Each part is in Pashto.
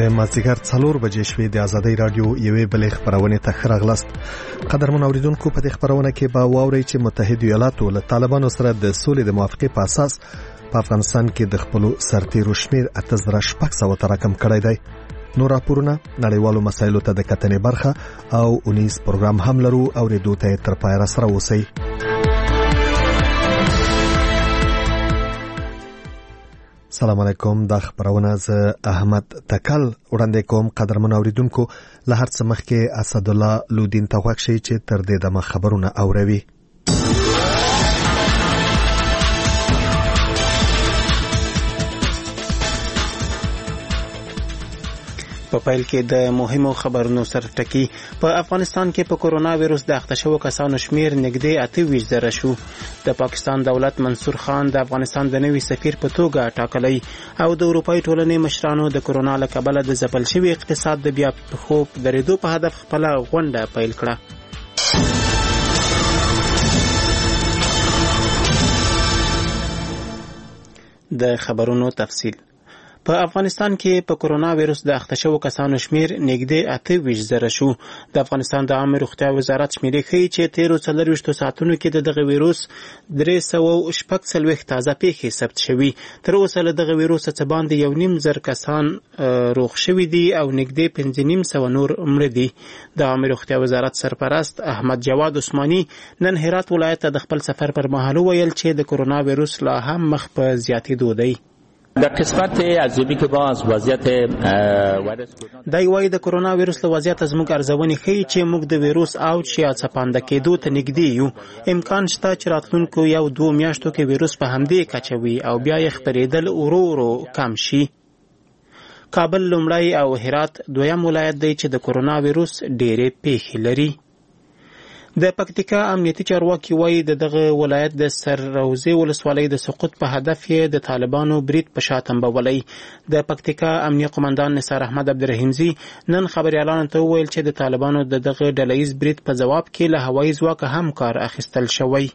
مازدیګر 4 بجې شوې د ازادۍ رادیو یوې بلې خبرونه ته ښه راغلاست. قدرمن اوریدونکو، په دې خبرونه کې به واورئ چې متحده ایالاتو له طالبانو سره د سولې د موافقې په اساس په افغانستان کې د خپل سرتیرو شمیر 8600 ته راکم کړی دی. نور راپورونه، نړیوالو مسایلو ته د کتنې برخه او 19 پروګرام هم لرو او ریډیو ته تر پای را سره اوسئ. سلام علیکم. د خبرونه ز احمد تکل وړاندې کوم. قدرمن اوریدونکو، له هر څه مخکې اسد الله لودین ته غوښ شي چې تر دې دمه خبرونه اوروي. په پیل کې د مهمو خبرونو سره ټکی. په افغانستان کې په کورونا وایرس د اخته شوو کسانو شمیر نږدې 28,000 شو. د پاکستان دولت منصور خان د افغانستان د نوي سفیر په توګه ټاکلی او د اروپאי ټولنې مشرانو د کورونا له کبله د ځپل شوي اقتصاد د بیا خوب درېدو په هدف خپل غونډه پیل کړه. د خبرونو تفصیل. په افغانستان کې په کورونا وایرس د اخته شوو کسانو شمیر نږدې 28,000 شو. د افغانستان د عامه روغتیا وزارت شمیرې ښیي چې 13 ساعتونو کې دغه وایرس 346 تازه پیښې ثبت شوي. تر اوسه له دغه وایرس څخه باندې 1.5 کسان روغ شوي دي او نږدې 5.5 نور مړه دي. د عامه روغتیا وزارت سرپرست احمد جواد عثماني نن هرات ولایت ته د خپل سفر پر مهال ویل چې د کورونا وایرس لا هم مخ په زیاتېدو دی. در قسمت ارزیابی که با از وضعیت ویروس دا یوای د کورونا وایرس له وضعیت زموږ ارزونې ښیي چې موږ د وایرس اوج یا څپانده کېدو ته نږدې یو. امکان شته چې راتلونکو 1-2 میاشتو کې وایرس په همدې کچه وي او بیا یې خپرېدل ورو ورو کم شي. کابل لومړی او هرات دویم ولایت دی چې د کورونا وایرس ډېرې پیښې لري. د پکتیکا امنیتي چارواکي وایي دغه ولایت د سرروزې ولسوالۍ د سقوط په هدف یې د طالبانو برید په شا تنبولی. د پکتیکا امنیه قومندان نثار احمد عبدالرحیمزي نن خبریالانو ته وویل چې د طالبانو دغه ډلهییز برید په ځواب کې له هوایي ځواکه هم کار اخیستل شوی.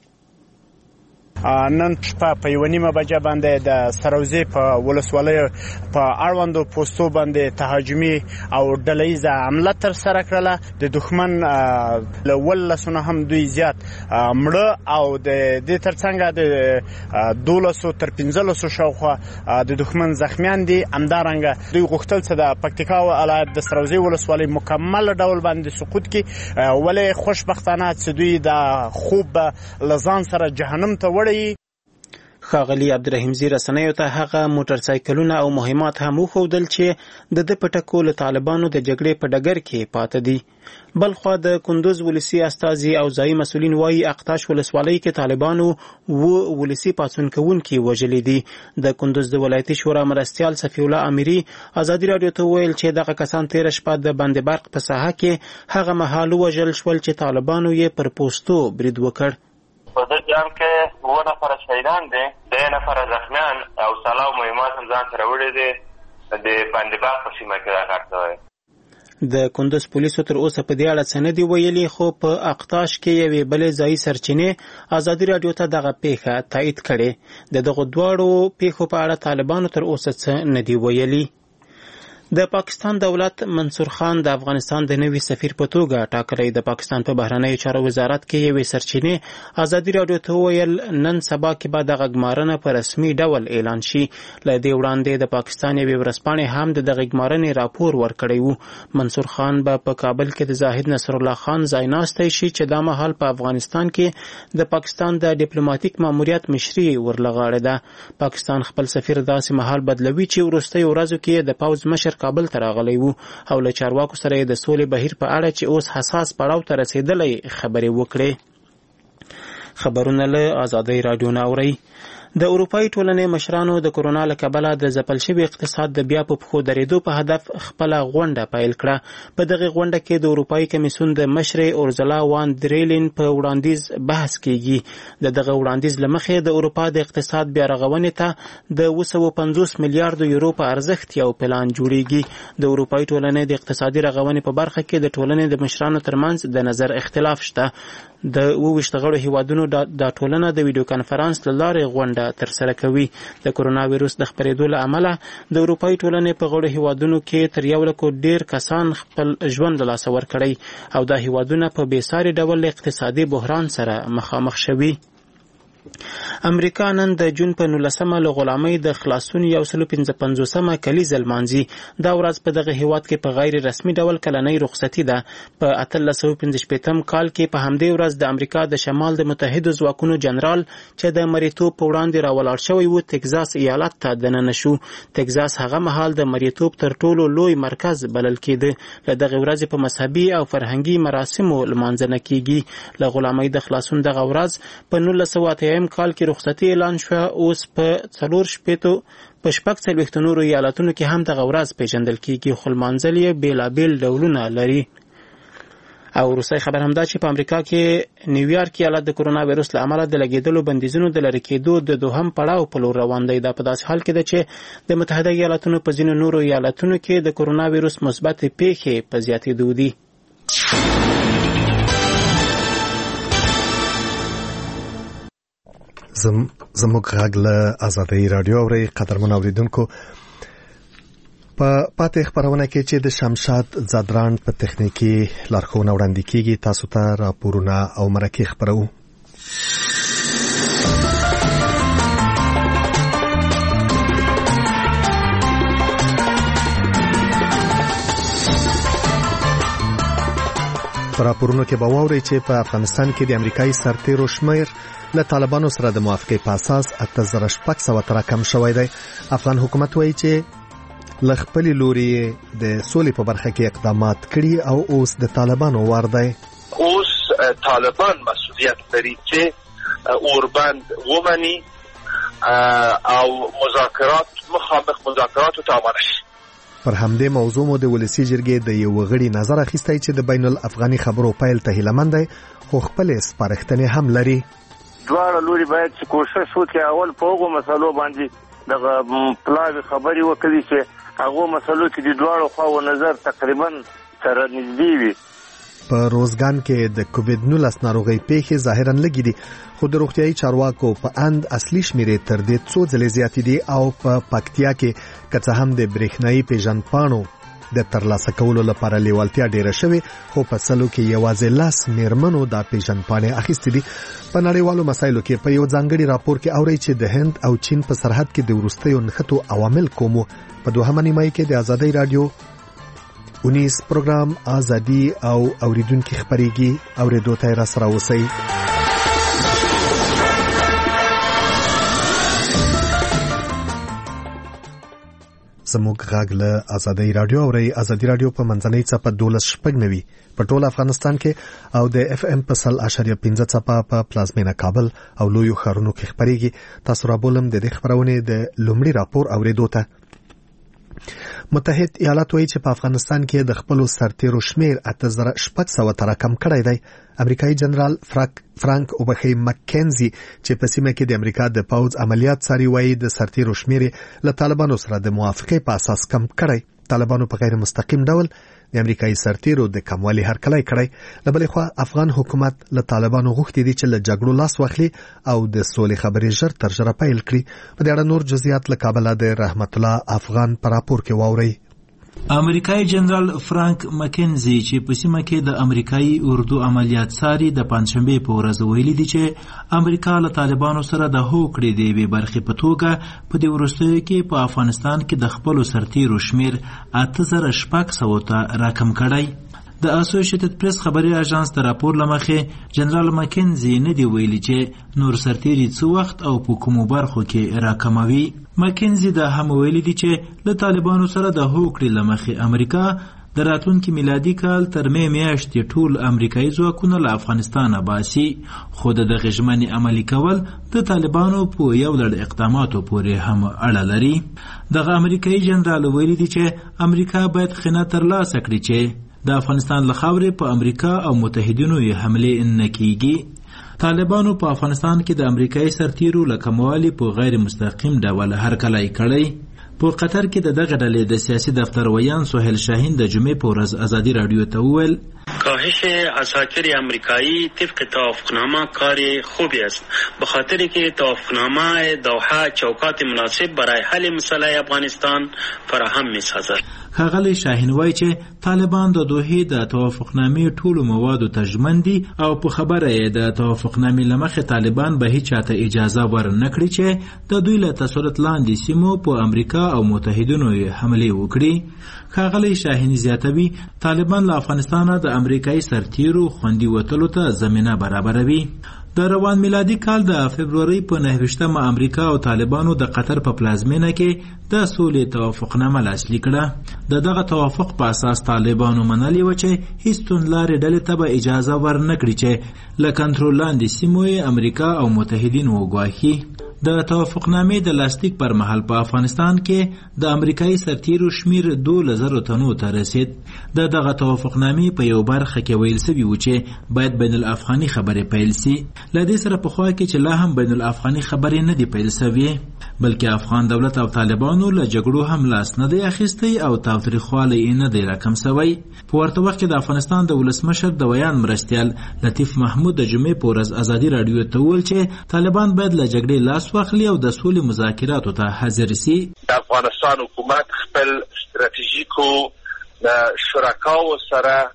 نن شپه په 1:30 بجې باندې د سروزې په ولسوالۍ په اړوندو پوستو باندې تهاجمي او ډلهییزه حمله ترسره کړله. د دښمن له 12 هم دوی زیات مړه او د دې ترڅنګ د 12 تر 15 شاوخوا د دښمن زخمیان دي. همدارنګه دوی غوښتل چې د پکتیکا ولایت د سروزې ولسوالۍ مکمل ډول باندې سقوط کړي، ولې خوشبختانه چې دوی د خوب لزان سره جهنم ته وړي. ښاغلي عبدالرحیمزي رسنیو ته هغه موټرسایکلونه او مهمات هم وښودل چې د پټکو له طالبانو د جګړې په ډګر کې پاتې دي. بلخوا د کندوز ولسی استازي او ځایي مسؤلین وایي اقتاش ولسوالۍ کې طالبانو ولسی پاڅون کوونکي وژلي دي. د کندوز د ولایتي شورا مرستیال صفی الله امیري ازادي رادیو ته ویل چې دغه کسان تیر شپه د بند برق په ساحه کې هغه مهال وژل شول چې طالبانو یې پر پوستو برید وکړ. په دې جام کې 2 نفر شهیدان دي، 2 نفر زخمیان او سلاو مهمات هم ځان سره وړي دي. د بندباغ په سیمه کې دا کار شوی. د کندوز پولیسو تر اوسه په دې اړه څه نه دي ویلي، خو په اقتاش کې یوې بلې ځایي سرچینې ازادي رادیو ته دغه پیښه تایید کړې. د دغو دواړو پیښو په اړه طالبانو تر اوسه څه نه دي ویلي. د پاکستان دولت منصور خان د افغانستان د نوي سفیر په توګه ټاکلی. د پاکستان په بهرنیو چارو وزارت کې یوې سرچینې ازادي رادیو ته وویل نن سبا کې به دغه ګمارنه په رسمي ډول اعلان شي. له دې وړاندې د پاکستان یوې ورځپاڼې هم د دغه ګمارنې راپور ورکړی و. منصور خان به په کابل کې د زاهد نصر الله خان ځایناستی شي چې دا مهال په افغانستان کې د پاکستان د ډیپلوماټیک ماموریت مشري ورلغاړې ده. پاکستان خپل سفیر داسې مهال بدلوي چې وروستیو ورځو کې د پوځ مشر کابل ته راغلی و او له چارواکو سره د سولې بهیر په اړه چې اوس حساس پړاو ته رسیدلی خبرې وکړې. خبرونه له ازادۍ رادیو نه اورئ. د اروپאי ټولنې مشرانو د کورونا له کبله د ځپل شوي اقتصاد د بیا په پښو درېدو په هدف خپله غونډه پیل کړه. په دغه غونډه کې د اروپאי کمیسیون د مشرې اورزلا وان درېلین په وړاندیز بحث کیږي. دغه وړاندیز له مخې د اروپا د اقتصاد بیا رغونې ته د 250 میلیارډ یورو په ارزښت یو پلان جوړیږي. د اروپאי ټولنې د اقتصادي رغونې په برخه کې د ټولنې د مشرانو ترمنځ د نظر اختلاف شته. د 22 غړو هیوادونو د ټولنه د ویډیو کانفرنس له لارې غونډه ته ترسره کوي. د کرونا وایروس د خپرېدو له امله د اروپایي ټولنې په غړو هیوادونو کې تر 1 لک ډیر کسان خپل ژوند له لاسه ورکړی او دا هیوادونه په بېساري ډول اقتصادي بحران سره مخامخ شوي. امریکا نن د جون په 19مه له غلامۍ د خلاصون 155مه کلیزه لمانځي. دا ورځ په دغه هیواد کې په غیر رسمي ډول کلنۍ رخصتي ده. په 1855 کال کې په همدې ورځ د امریکا د شمال د متحدو ځواکونو جنرال چې د مریتوب په وړاندې راولاړ شوی و تگزاس ایالت ته دننه شو. تگزاس هغه مهال د مریتوب تر ټولو لوی مرکز بلل کېده. له دغه ورځې په مذهبي او فرهنګي مراسمو لمانځنه کېږي. له غلامۍ د خلاصون دغه ورځ په 1908 کال کې رخصتي اعلان شوه. اوس په 4 نورو ایالتونو کې هم دغه ورځ پیژندل کېږي خو لمانځل یې بېلابېل ډولونه لري. او وروستی خبر همدا چې په امریکا کې نیویارک ایالت د کرونا وایروس له امله د لګېدلو بندیزونو د لرې کېدو د دوهم پړاو په لور روان دی. دا په داسې حال کې ده چې د متحده ایالتونو په ځینو نورو ایالتونو کې د کرونا وایروس مثبت پیښې په زیاتېدو دي. زموږ غږ له آزادۍ رادیو اورئ. قدرمن اوریدونکو، په پاتې خبرونه کې چې د شمشاد زادران په تخنیکی لارښوونه وړاندې کیږي، تاسو ته راپورونه او مرکې خبرو. په راپورونو کې به واورئ چې په افغانستان کې د امریکایي سرتیرو شمیر له طالبانو سره د موافقې په اساس 8600 تر کم شوی دی. افغان حکومت وایي چې له خپل لوري د سولې په برخه کې اقدامات کړي او اوس د طالبانو وار دی. اوس طالبان مسؤلیت لري چې اوربند ومني او مخامخ مذاکرات ته آماده شي. پر همدې موضوع مو د ولسی جرګې د یو غړي نظر اخیستی چې د بین الافغاني خبرو پیل ته هیلمند دی خو خپل سپارښتنې هم لري. دواړه لوري باید چې کوشش وکړي اول په هغو مسلو باندې دغه پلاوي خبرې وکړي چې هغو مسلو کې د دواړو خواو نظر تقریبا سره نږدې وي. په روزګان کې د کووډ-19 ناروغۍ پیښې ظاهرا لږې دي خو د روغتیايي چارواکو په اند اصلي شمیرې تر دې څو ځلې زیاتې دي او په پکتیا کې که څه هم د برېښنايي پیژندپاڼو د ترلاسه کولو لپاره لیوالتیا ډیره شوې خو په سلو کې یوازې 10 میرمنو دا پیژندپاڼې اخیستې دي. په نړیوالو مسایلو کې په یو ځانګړي راپور کې اوري چې د هند او چین په سرحد کې د وروستیو نښتو عوامل کومو. په دوهمه نیمایي کې د آزادۍ رادیو 19 پروګرام ازادي او اوریدونکو خبريږي اوریدو ته را سره اوسئ. زموږ غږ له آزادۍ رادیو اورئ. آزادۍ رادیو په منځنۍ څپه 12.9 په ټول افغانستان کې او د اف ام په 100.15 څپه په پلازمینه کابل او لویو ښارونو کې خبريږي. تاسو را بولم د دې خبرونه د لومړي راپور اوریدو ته. متحد ایالات وایي چې په افغانستان کې د خپل سرتیرو شمیر 8600 تر کم کړی دی. امریکایي جنرال فرانک اوبخي مکنزي چې په سیمه کې د امریکا د پوځ عملیات ساري وایي د سرتیرو شمیر له طالبانو سره د موافقې په اساس کم کړی. طالبانو په غیر مستقیم ډول د امریکایي سرتیرو د کموالي هرکلی کړی. له بلې خوا افغان حکومت له طالبانو غوښتي دي چې له جګړو لاس واخلي او د سولې خبرې ژر تر ژره پیل کړي. په دې اړه نور جزئیات له کابل د رحمت الله افغان پر راپور کې واوري. امریکایي جنرال فرانک مکنزي چې په سیمه کې د امریکایي اردو عملیات ساري د پنځشنبه په ورځ ویلي دي چې امریکا له طالبانو سره د هوکړې د یوې برخې په توګه په دې وروستیو کې په افغانستان کې د خپلو سرتیرو شمیر 8600 ته راکم کړی. د اسوسییټډ پریس خبري اژانس د راپور لمخې جنرال مکنزي نه دی ویلي چې نور سرتیري څو وخت او په کومو برخو کې راکموي. مکنزي دا هم ویلي دي چې له طالبانو سره د هوکړې لمخې امریکا د راتلونکي میلادي کال تر مې میاشتې ټول امریکایي ځواکونه له افغانستانه باسي خو د دغه ژمنې عملي کول د طالبانو په یو لړ اقداماتو پورې هم اړه لري. دغه امریکایي جنرال ویلي دي چې امریکا باید خنه ترلاسه کړي چې د افغانستان له خاورې په امریکا او متحدینو یې حملې نه کیږي. طالبانو په افغانستان کې د امریکایي سرتیرو له کموالي په غیر مستقیم ډول هرکلی کړی. په قطر کې د دغه ډلې د سیاسي دفتر ویان سهیل شاهین د جمعې په ورځ ازادي رادیو ته وویل کاهش عساکر امریکایی طبق توافقنامه کار خوبی است، به خاطر که توافقنامه دوحه چوکات مناسب برای حل مسئله افغانستان فراهم می‌سازد. ښاغلی شاهین وایي چې طالبان د دوحې د توافقنامې ټولو موادو ته ژمن دي او په خبره یې د توافقنامې له مخې طالبان به هیچ چاته اجازه ورنه کړي چې د دوی له تسلط لاندې سیمو په امریکا او متحدینو یې حملې وکړي. ښاغلی شاهین زیاتوي طالبان له افغانستانه د امریکایي سرتیرو خوندي وتلو ته زمینه برابروي. د روان میلادي کال د فبرورۍ په 29مه امریکا او طالبانو د قطر په پلازمینه کې د سولې توافقنامه لاسلیک کړه. د دغه توافق په اساس طالبانو منلي و چې هیڅ توندلارې ډلې ته به اجازه ورنه کړي چې له کنټرول لاندې سیمو یې امریکا او متحدین وګواښي. د توافقنامې د لاسلیک پر مهال په افغانستان کې د امریکایي سرتیرو شمیر 2000 تنو ته رسید. د دغه توافقنامې په یو برخه کې ویل شوي و چې باید بین الافغاني خبرې پیل سي. له دې سره په خوا کې چې لا هم بین الافغاني خبرې نه دي پیل شوې، بلکې افغان دولت او طالبانو له جګړو هم لاس نه دی اخیستی او تاوتریخوالی یې نه دی راکم شوی. په ورته وخت کې د افغانستان د ولسمشر د ویان مرستیال لطیف محمود د جمعې په ورځ ازادي راډیو ته وویل چې طالبان باید له جګړې لاس واخلي او د سولې مذاکراتو ته حاضر سي. د افغانستان حکومت خپل ستراتیژیکو شرکاو سره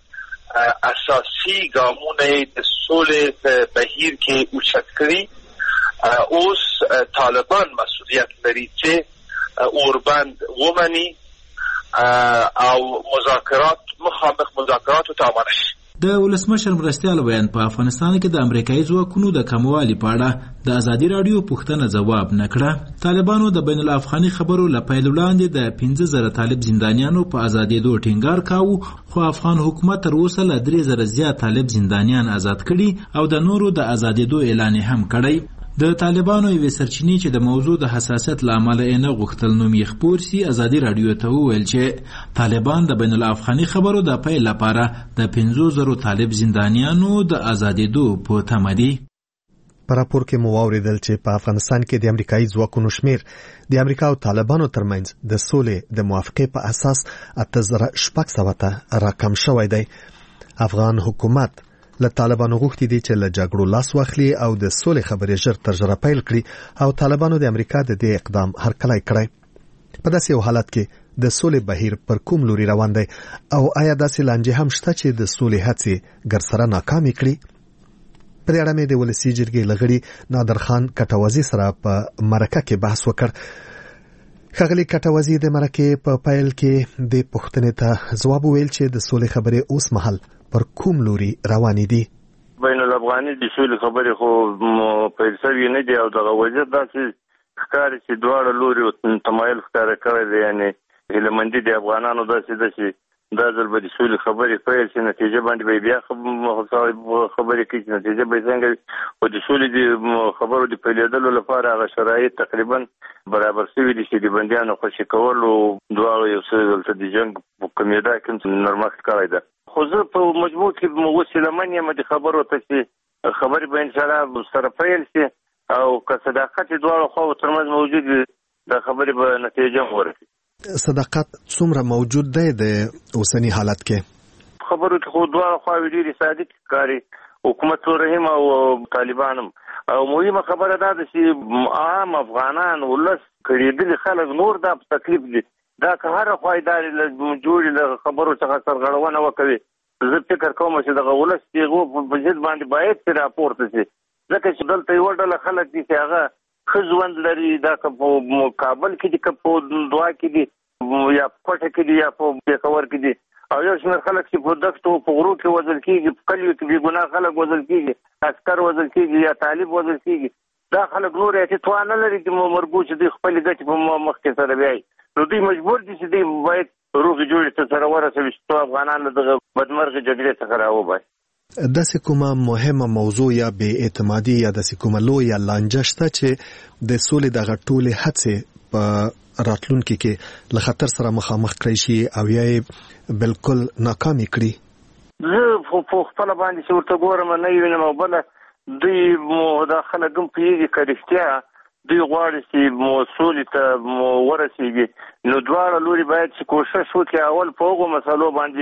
اساسي ګامونه د سولې په بهیر کې اوچت کړي. اوس طالبان مسئولیت لري چې اوربند ومني او مخامخ مذاکرات ته آماده شي. د ولسمشر مرستیال ویان په افغانستان کې د امریکایي ځواکونو د کموالي په اړه د ازادي راډیو پوښتنه ځواب نه کړه. طالبانو د بین الافغاني خبرو له پیل وړاندې د 15000 طالب زندانیانو په ازادېدو ټینګار کاوه، خو افغان حکومت تر اوسه له 3000 زیات طالب زندانیان آزاد کړي او د نورو د ازادېدو اعلان هم کړی. د طالبانو یوې سرچینې چې د موضوع د حساسیت له امله یې نه غوښتل نوم یې خپور سي ازادي راډیو ته وویل چې طالبان د بین الافغاني خبرو د پیل لپاره د 50000 طالب زندانیانو د ازادېدو په تمه دي. په راپور کې مو واوریدل چې په افغانستان کې د امریکایي ځواکونو شمیر د امریکا او طالبانو ترمنځ د سولې د موافقې په اساس 8600 ته راکم شوی دی. افغان حکومت له طالبانو غوښتي دي چې له جګړو لاس واخلي او د سولې خبرې ژر تر ژره پیل کړي او طالبانو د امریکا د دې اقدام هرکلی کړی. په داسې یو حالت کې د سولې بهیر پر کوم لوري روان دی او آیا داسې لانجې هم شته چې د سولې هڅې ګرسره ناکامې کړي؟ په دې اړه مې د ولسي جرګې لغړي نادر خان کټوازي سره په مرکه کې بحث وکړ. ښاغلي کټوازي د مرکې په پیل کې د پوښتنې ته ځواب ویل چې د سولې خبرې اوس مهال پر کوم لوري روانې دي. بین الافغاني د سولې خبرې خو پیل شوي نه دي او دغه وضعیت داسې ښکاري چې دواړه لوري تمایل ښکاره کړی دی، یعنې هیلهمندي د افغانانو داسې دا ځل به د سولې خبرې پیل شي، نتیجه باندې به بیا خبرې کوي چې نتیجه به څنګه وي. خو د سولې د خبرو د پیلېدلو لپاره هغه شرایط تقریبا برابر شوي دي چې د بندیانو خوشي کولو دواړو یو څه دلته د جنګ په کمیدا کې نرمښت کړی ده. خو زه په مجموع کې اوس هیلهمن یم د خبرو ته چې خبرې به انشاءالله سره پیل شي او که صداقت دواړو خواو ترمنځ موجود وي دا خبرې به نتیجه ورکړي. صداقت څومره موجود دی د اوسني حالت کې؟ خبرو کې خو دواړه خواوې ډېرې صادق ښکاري، حکومت رحیم او طالبان هم. او مهمه خبره دا ده چې عام افغانان ولس کړېدلي خلک نور دا په تکلیف دي. دا که هره خوای داري جوړې له خبرو څخه سرغړونه وکوي، زه فکر کوم چې دغه ولس چې هغو په ضد باندې باید چې راپورته شي، ځکه چې دلته یوه ډله خلک دي چې هغه ښه ژوند لري، دا که په کابل کې دي که په دوا کې دي یا په کوټه کې دي یا په پېښور کې دي، او یو شمېر خلک چې په دښتو په غرو کې وژل کېږي، په کلیو کې بې ګناه خلک وژل کېږي، عسکر وژل کېږي یا طالب وژل کېږي. دا خلک نور یې توان نه لري چې مرګو چې دوی خپلې ګټې په مخکې سره بیایي، نو دوی مجبور دي چې دوی باید روغې جوړې ته سره ورسوي چې څو افغانان له دغه بدمرغې جګړې څخه راوباسي. داسې کومه مهمه موضوع یا بې اعتمادي یا داسې کومه لویه لانجه شته چې د سولې دغه ټولې هڅې په راتلونکي کې له خطر سره مخامخ کړی شي او یا یې بالکل ناکامې کړي؟ زه په خپله باندې چې ورته ګورم نه یې وینم، او بله دوی دا خلک هم پوهېږي که رښتیا دوی غواړي چې سولې ته ورسېږي، نو دواړه لوري باید چې کوښښ وکړي اول په هغو مسلو باندې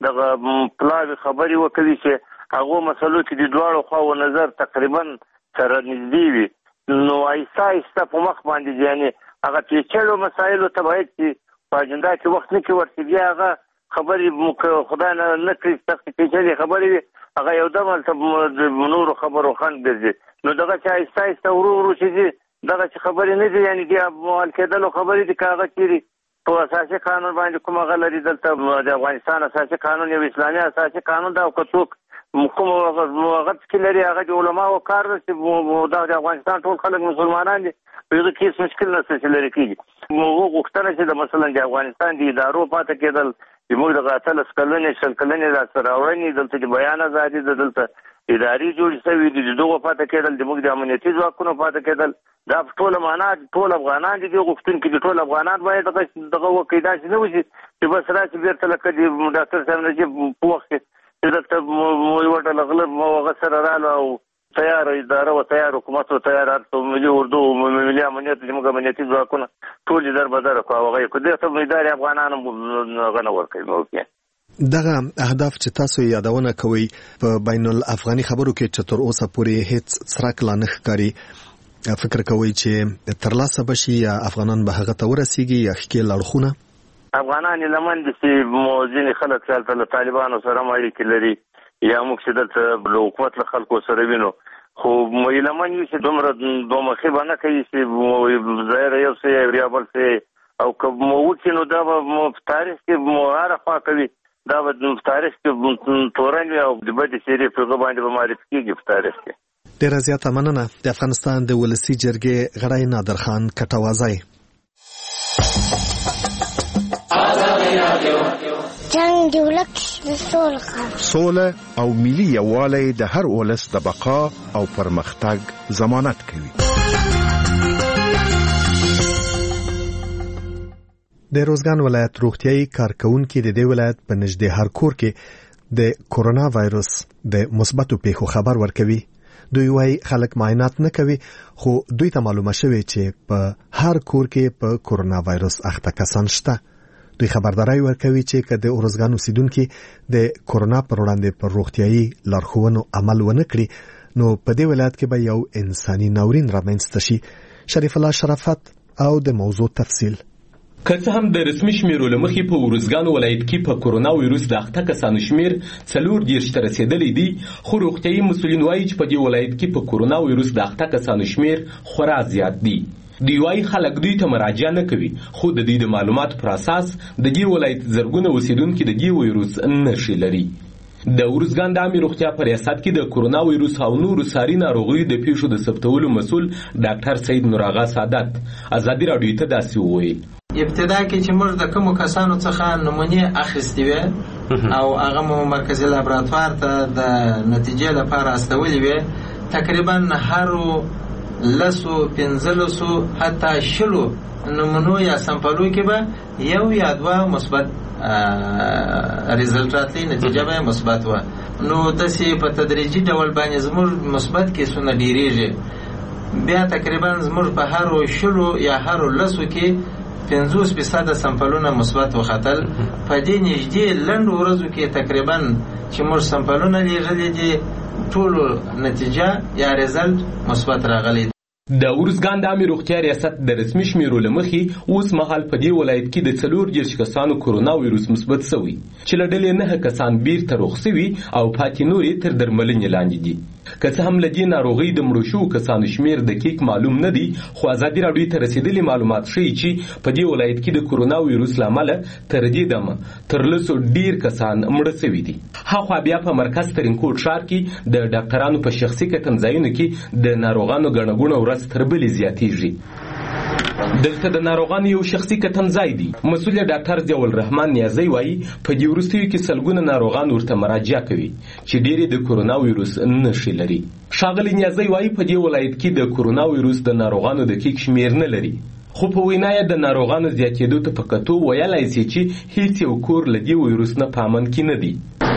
دغه پلاوي خبري وکړي چې هغه مسلو کې د دواړو خواو نظر تقریبا سره نږدې وي نو ایسا په مخ باندې یعنی هغه پیچلو مسایلو ته باید چې په اجنډا کې وخت نه کې ورته بیا هغه خبرې خدای نه کړي سخت پیچلې خبرې هغه یو دم د نورو خبرو خنډ ګرځي نو دغه چې ایسا ورو چې دغه چې خبرې نه دي یعنی د مال کېدلو خبرې دي کاغه چیرې په اساسي قانون باندې کومه غلطي دلته د افغانستان اساسي قانون یو اسلامي اساسي قانون دا او کڅوک کوم وخت کې لري هغه د علماو کار چې د افغانستان ټول خلک مسلمانان دي په دې کې هیڅ مشکل نشته چې لري کېږي موږ غوښتنه چې د مثلا د افغانستان د ادارو پاتې کېدل چې موږ د غاتل سکلنې شلکلنې د سراوړنې دلته د بیان ازادي دلته اداري جوړ شوی دي دغه پاتې کېدل د موږ د امنیتي ځواکونو پاتې کېدل دا ټول معنا ټول افغانان دي غوښتونکي دي ټول افغانان باید دغه وکیدا چې نه وشي چې بس راځي بیرته لکه د ډاکټر صاحب نجیب په وخت کې دلته یو ډول غلب موغه سره رااله او تیار اداره او تیار حکومت او تیار ملي اردو ملي امنیت د موږ امنیتي ځواکونه ټول در بدر کوي کو دغه ته اداري افغانانو غنه ورکوي موږ دغه اهداف چې تاسو یادونه کوي په بین الافغاني خبرو کې چې تر اوسه پورې هیڅ څرک لا نه ښکاري فکر کوي چې ترلاسه بشي یا افغانان به هغه ته ورسیږي یا خکې لړخونه افغانان لمن دي چې موزین خلک چې طالبانو سره اړیکې لري یا موږ چې د حکومت له خلکو سره وینو خو مې لمن یو چې دومره مخې باندې کوي چې ظاهر یو څه ریابل څه او کوم وڅ نو دا په تاریخ کې معرفه کوي دا په تاریخ کې تورن او د بده سری په باندې به معرفي کیږي په تاریخ کې ډیره زیاته مننه د افغانستان د ولسی جرګې غړی نادر خان کټوازی جنگ دی ولک سوله او ملي یووالی د هر ولس د بقا او پرمختګ ضمانت کوي د روزګان ولایت روغتيایي کارکونکو د دې ولایت په نږدې هر کور کې د کورونا وایروس د مثبتو پیښو خبر ورکوي دوی وايي خلک معاینات نه کوي خو دوی ته معلومه شوی چې په هر کور کې په کورونا وایروس اخته کسان شته دوی خبرداري ورکوي چې کله د اورزګان اوسیدونکو د کورونا پر وړاندې پر روغتيایي لارښوونو عمل ونه کړي نو په دې ولایت کې به یو انساني ناورین رامنځته شي شریف الله شرافت او د موضوع تفصیل که څه هم د رسمي شمیرو له مخې په اورزګان ولایت کې په کورونا وایروس د اخته کسانو شمیر 40 ته رسیدلی دی خو روغتیایي مسؤلین وایي چې په دې ولایت کې په کورونا وایروس د اخته کسانو شمیر خورا زیات دی دی وايي خلک دوی ته مراجعه نه کوي خو د دې د معلوماتو پر اساس د دې ولایت زرګونه اوسیدونکو د دې وایروس نښې لري د اورزګان د عامه روغتیا په ریاست کې د کورونا وایروس او نورو ساري ناروغیو د پیښو د ثبتولو مسؤل ډاکټر سید نور آغا سعادت ازادي راډیو ته داسې وویل ابتدا کې چې موږ د کوم کسانو څخه نمونه اخیستې وې او هغه مو مرکزی لابراتوار ته د نتیجې لپاره استولې وې تقریبا هر لسو 15 حتی 10 نمونو یا سمپلو کې به یو یا دوه مثبت ریزلټات لري نتیجه به مثبت و نو داسې په تدریجي ډول باندې زموږ مثبت کیسونه ډیریږي بیا تقریبا زموږ په هر 10 یا هر 10 کې 50% سمپلونه مثبت وختل په دې نږدې لنډ ورځو کې تقریبا چې موږ سمپلونه لېږلي دي ټول نتیجه یا ریزلټ مثبت راغلی د اورزګان د عامه روغتیا ریاست د رسمي شمیرو له مخې اوس مهال په دې ولایت کې د 40 کسانو کورونا وایروس مثبت شوی چې له ډلې 9 کسان بیرته روغ شوي او پاتې نورې تر درملنې لاندې دي که څه هم له دې ناروغۍ د مړو شوو کسانو شمیر دقیق معلوم نه دی خو ازادي راډیو ته رسیدلي معلومات ښیي چې په دې ولایت کې د کورونا وایروس له امله تر دې دمه تر لسو ډیر کسان مړه شوي دي هاخوا بیا په مرکز ترینکوټ ښار کې د ډاکټرانو په شخصي کتنځایونو کې د ناروغانو ګڼه ګوڼه ورځ تر بلې زیاتیږي دلته د ناروغانو یو شخصي کتنځای دی مسؤل ډاکټر ضیاء الرحمن نیازی وایي په دې وروستیو کې سلګونه ناروغان ورته مراجعه کوي چې ډېری د کورونا وایروس نښې لري ښاغلی نیازی وایي په دې ولایت کې د کورونا وایروس د ناروغانو دقیق شمیر نه لري خو په وینا یې د ناروغانو زیاتېدو ته په کتو ویلای شي چې هیڅ یو کور له دې وایروس نه په امن کې نه دی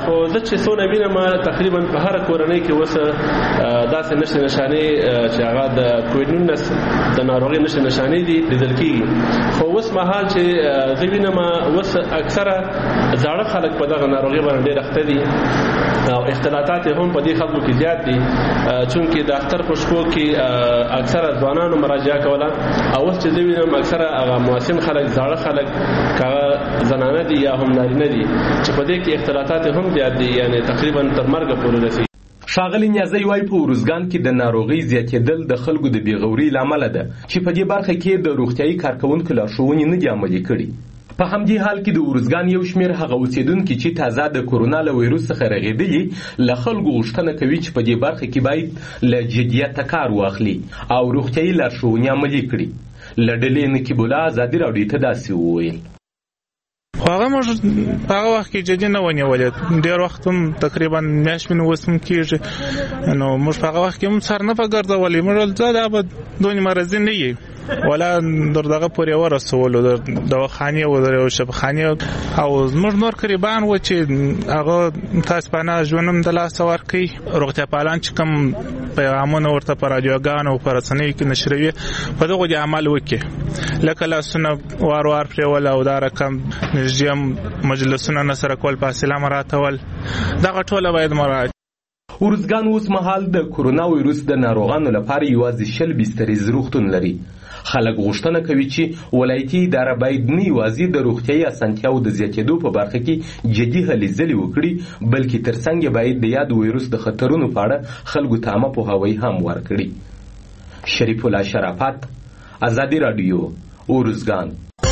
خو زه چې څونه وینم تقریبا په هر کورنۍ کې اوس داسې نښې نښانې چې هغه د کووډ-19 د ناروغۍ نښې نښانې دي لیدل کېږي. خو اوس مهال چې زه وینم اوس اکثره زاړه خلک په دغه ناروغۍ باندې ډېر اخته دي او اختلاطات هم په دې خلکو کې زیات دي، چونکې د اختر په شپو کې اکثره ځوانانو مراجعه کوله او اوس چې زه وینم اکثره هغه مواسم خلک زاړه خلک هغه زنانه دي یا هم نارینه دي چې په دې کې اختلاطات هم زیات دي، یعنی تقریبا تر مرګه پورې رسي. ښاغلي نیازی وایي په ارزګان کې د ناروغۍ زیاتېدل د خلکو د بېغورۍ له امله ده چې په دې برخه کې د روغتیایي کارکوونکو لارښوونې نه دي عملي کړي. په همدې حال کې د ارزګان یو شمېر هغه اوسېدونکي چې تازه د کورونا له ویروس څخه رغېدلي له خلکو غوښتنه کوي چې په دې برخه کې باید له جدیته کار واخلي او روغتیایي لارښوونې عملي کړي. له ډلې نقیب الله ازادي راډیو ته داسې وویل: هغه موږ په هغه وخت کې جدي نه ونیولې، ډېر وخت هم تقریبا میاشت مې اوس هم کېږي، نو موږ په هغه وخت کې هم سر نه په ګرځولې. موږ دا به دونې مرضي نه یي ولا در دغه پورې ورسولو د دواخانې او د شفاخانې او زموږ نور قریبان و چې هغه متاسفانه ژوندم د لاسه ورکوي. روغتیا پالان چې کوم پیغامونه ورته په رادیوګانو او په رسنیو کې نشروي په دغو دې عمل وکړي، لکه لاسونه وار وار پرېول او دا رقم نږدې مجلسونه نه سره کول، فاصله مراعاتول، دغه ټوله باید مراعات. ارزګان اوس مهال د کورونا ویروس د ناروغانو لپاره یوازې 20 بستریز روغتون لري. خلک غوښتنه کوي چې ولایتي اداره باید نه یوازې د روغتیایي اسانتیاو د زیاتېدو په برخه کې جدي هلې ځلې وکړي، بلکې ترڅنګ باید د یاد ویروس د خطرونو په اړه خلکو ته عامه پوهاوی هم ورکړي. شریف الله شرافت، ازادي راډیو، ارزګان.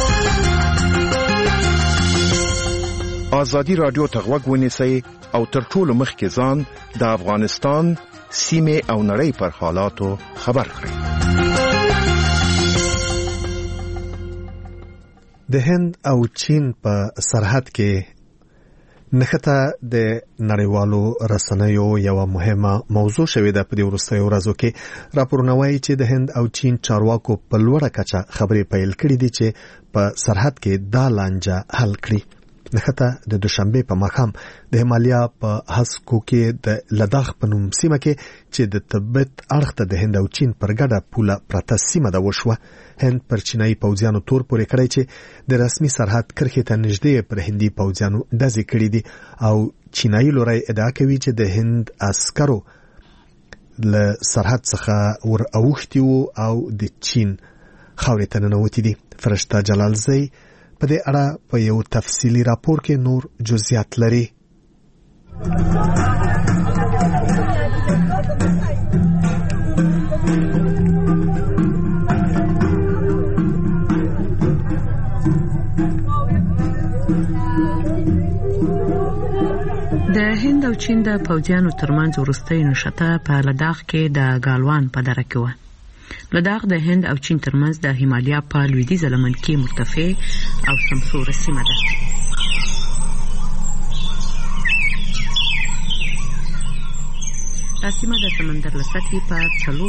ازادي راډیو ته غوږ ونیسئ او تر ټولو مخکې ځان د افغانستان سیمې او نړۍ پر حالاتو خبر کړئ. د هند او چین په سرحد کې نښته د نړیوالو رسنیو یو مهمه موضوع شوې ده. په دې وروستیو ورځو کې راپورونه وایي چې د هند او چین چارواکو په لوړه کچه خبرې پیل کړې دي چې په سرحد کې دا لانجه حل کړي. نښته د دوشنبه په ماښام د همالیا په هسکو کې د لداخ په نوم سیمه کې چې د تبت اړخ ته د هند او چین پر ګډه پوله پرته سیمه ده وشوه. هند پر چینایي پوځیانو تور پورې کړی چې د رسمي سرحد کرښې ته نږدې پر هندي پوځیانو ډزې کړې دي او چینایي لوري ادعا کوي چې د هند عسکرو له سرحد څخه ور اوښتي وو او د چین خاورې ته ننوتي دي. فرشته جلالزی په دې اړه په یو تفصیلي راپور کې نور جزئیات لري. د هند او چین د پوځیانو ترمنځ وروستۍ نښته په لداخ کې د ګالوان په دره کې وه. لداخ د هند او چین ترمنځ د هیمالیا په لویدیځه لمن کې مرتفع او سمسوره سیمه ده. دا سیمه د سمندر له سطحې په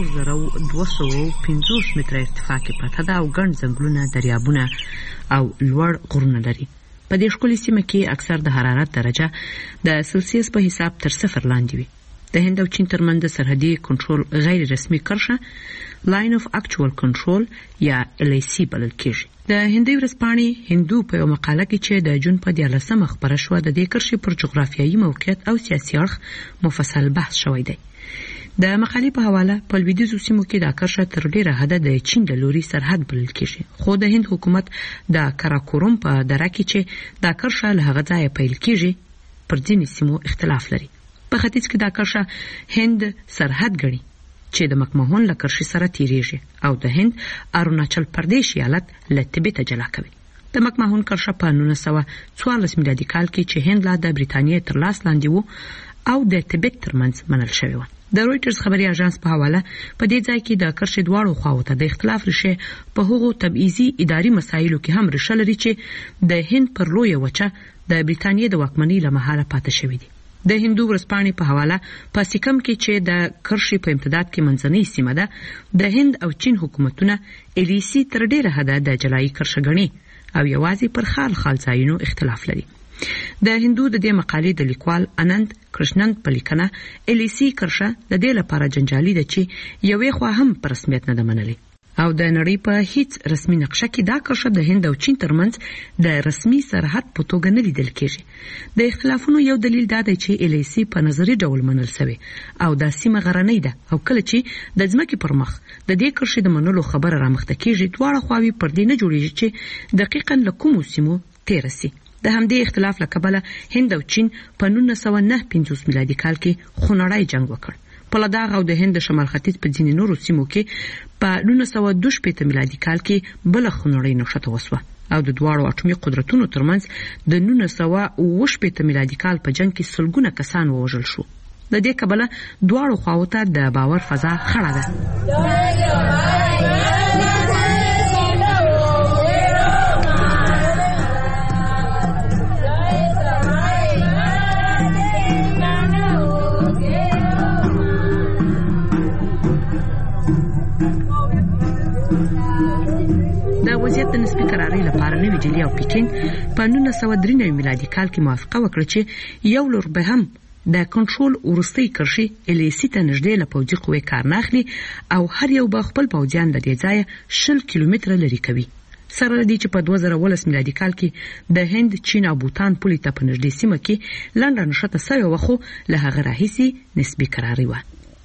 4250 متره ارتفاع کې پرته ده او ګڼ ځنګلونه، دریابونه او لوړ غرونه لري. په دې ښکلې سیمه کې اکثر د حرارت درجه د سلسیس په حساب تر صفر لاندې وي. د هند او چین ترمنځ د سرحدي کنټرول غیر رسمي کرښه لاین اف اکچوال کنټرول یا LAC بلل کېږي. د هندي ورځپاڼې هندو په یو مقاله کې چې د جون په 14 خبره شوه د دې کرښې پر جغرافیایي موقعیت او سیاسي اړخ مفصل بحث شوی دی. د مقالې په حواله په لویدیځو سیمو کې دا کرښه تر ډیره حده د چین د لوري سرحد بلل کېږي، خو د هند حکومت د کراکورم په دره کې چې دا کرښه له هغه ځایه پیل کېږي پر ځینې سیمو اختلاف لري. په ختیځ کې دا کرښه هند سرحد ګڼي چې د مکمهون له کرښې سره تیریږي او د هند اروناچل پردیش ایالت له تبت جلا کوي. د مکمهون کرښه په 1914 میلادي کال کې چې هند لا د بریتانیې تر لاس لاندې وو او د تبت ترمنځ منل شوی و. د رويټرز خبري اژانس په حواله په دې ځای کې د کرښې دواړو خواو ته د اختلاف ریښه په هغو تبعیضي اداري مسایلو کې هم ریښه لري چې د هند پر لویه وچه د بریتانیې د واکمنۍ له مهاله پاتې شوی دي. د هندو ورځپاڼې په حواله په سیکم کې چې د کرښې په امتداد کې منځنۍ سیمه ده د هند او چین حکومتونه LAC تر ډیره حده د جلایي کرښه ګڼي او یوازې پر خال ځایونو اختلاف لري. د هندو د دې مقالې د لیکوال انند کرشنند په لیکنه الیسی کرشه د دې لپاره جنجالي ده چې یوې خوا هم په رسمیت نه ده منلې او د نړۍ په هیڅ رسمي نقشه کې دا کرشه د هند او چین ترمنځ د رسمي سرحد په توګه نه لیدل کېږي. د اختلافونو یو دلیل دا دی چې الیسی په نظري ډول منل شوی او دا سیمه غرنۍ ده او کله چې د ځمکې پر مخ د دې کرښې د منلو خبره رامخته کېږي دواړه خواوې پر دې نه جوړیږي چې دقیقاً له کومو سیمو تېره سي. د همدې اختلاف له کبله هند او چین په 1959 میلادي کال کې خونړی جنگ وکړ. په لدغ او د هند شمال ختیځ په ځینې نورو سیمو کې په 1962 میلادي کال کې بل خونړی نښته وسوه او د دواړو اټومي قدرتونو ترمنځ د 1968 میلادي کال په جنگ کې سلګونه کسان ووژل شو. د دې کبله دواړو خواو ته د باور فضا خړه ده. وضعیت د نسبي قرارۍ لپاره نوې ډیلي او پیکینګ په 1993 میلادي کال کې موافقه وکړه چې یو لور به هم د کنټرول وروستۍ کرښې الیسی ته نږدې له پوځي قوې کار نه اخلي او هر یو به خپل پوځیان د دې ځایه 20 کیلومتره لرې کوي. سره له دې چې په 2019 میلادي کال کې د هند چین او بوتان پولې ته په نږدې سیمه کې لنډه نښته سوې وه خو له هغه راهیسې نسبي قرارۍ وه.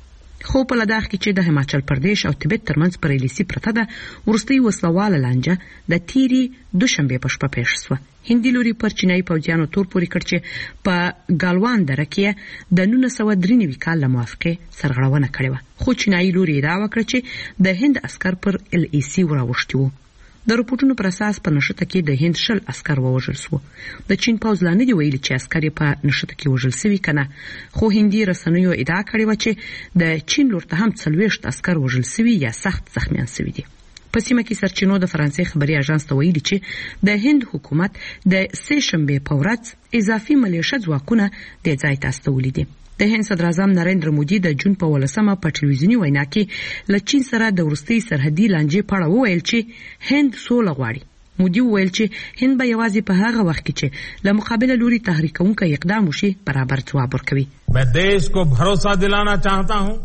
خو په لدغ کې چې د هماچل پردیش او تبت ترمنځ پر الیسی پرته ده وروستۍ وسلواله لانجه د تیری دوشنبه په شپه پیښ شوه. هندي لوري پر چینایي پوځیانو تور پورې کړ چې په ګالوان دره کې د 1993 کال له موافقې سرغړونه کړې وه خو چینایي لوري ادعا وکړه چې د هند عسکر پر الیسی وراوښتي وو. د رپورټونو پر اساس په نښته کې د هند 20 عسکر ووژل شو. د چین پوځ لا نه دی ویلي چې عسکر یې په نښته کې وژل شوي کنه خو هندي رسنیو ادعا کړې وه چې د چین لور ته هم 40 عسکر وژل شوي یا سخت زخمیان شوي دي. په سیمه کې سرچینو د فرانسې خبري اژانس ته ویلي چې د هند حکومت د سه شنبه په ورځ اضافي ملیشه ځواکونه د ځای ته استولي دي. د هند صدر اعظم نریندر مودي د جون په 18مه په ټلویزیوني وینا کې له چین سره د وروستۍ سرحدي لانجې په اړه وویل چې هند سوله غواړي. مودي وویل چې هند به یوازې په هغه وخت کې چې له مقابله لوري تحریکونکی اقدام وشي برابر ځواب ورکوي. मैं देश को भरोसा दिलाना चाहता हूं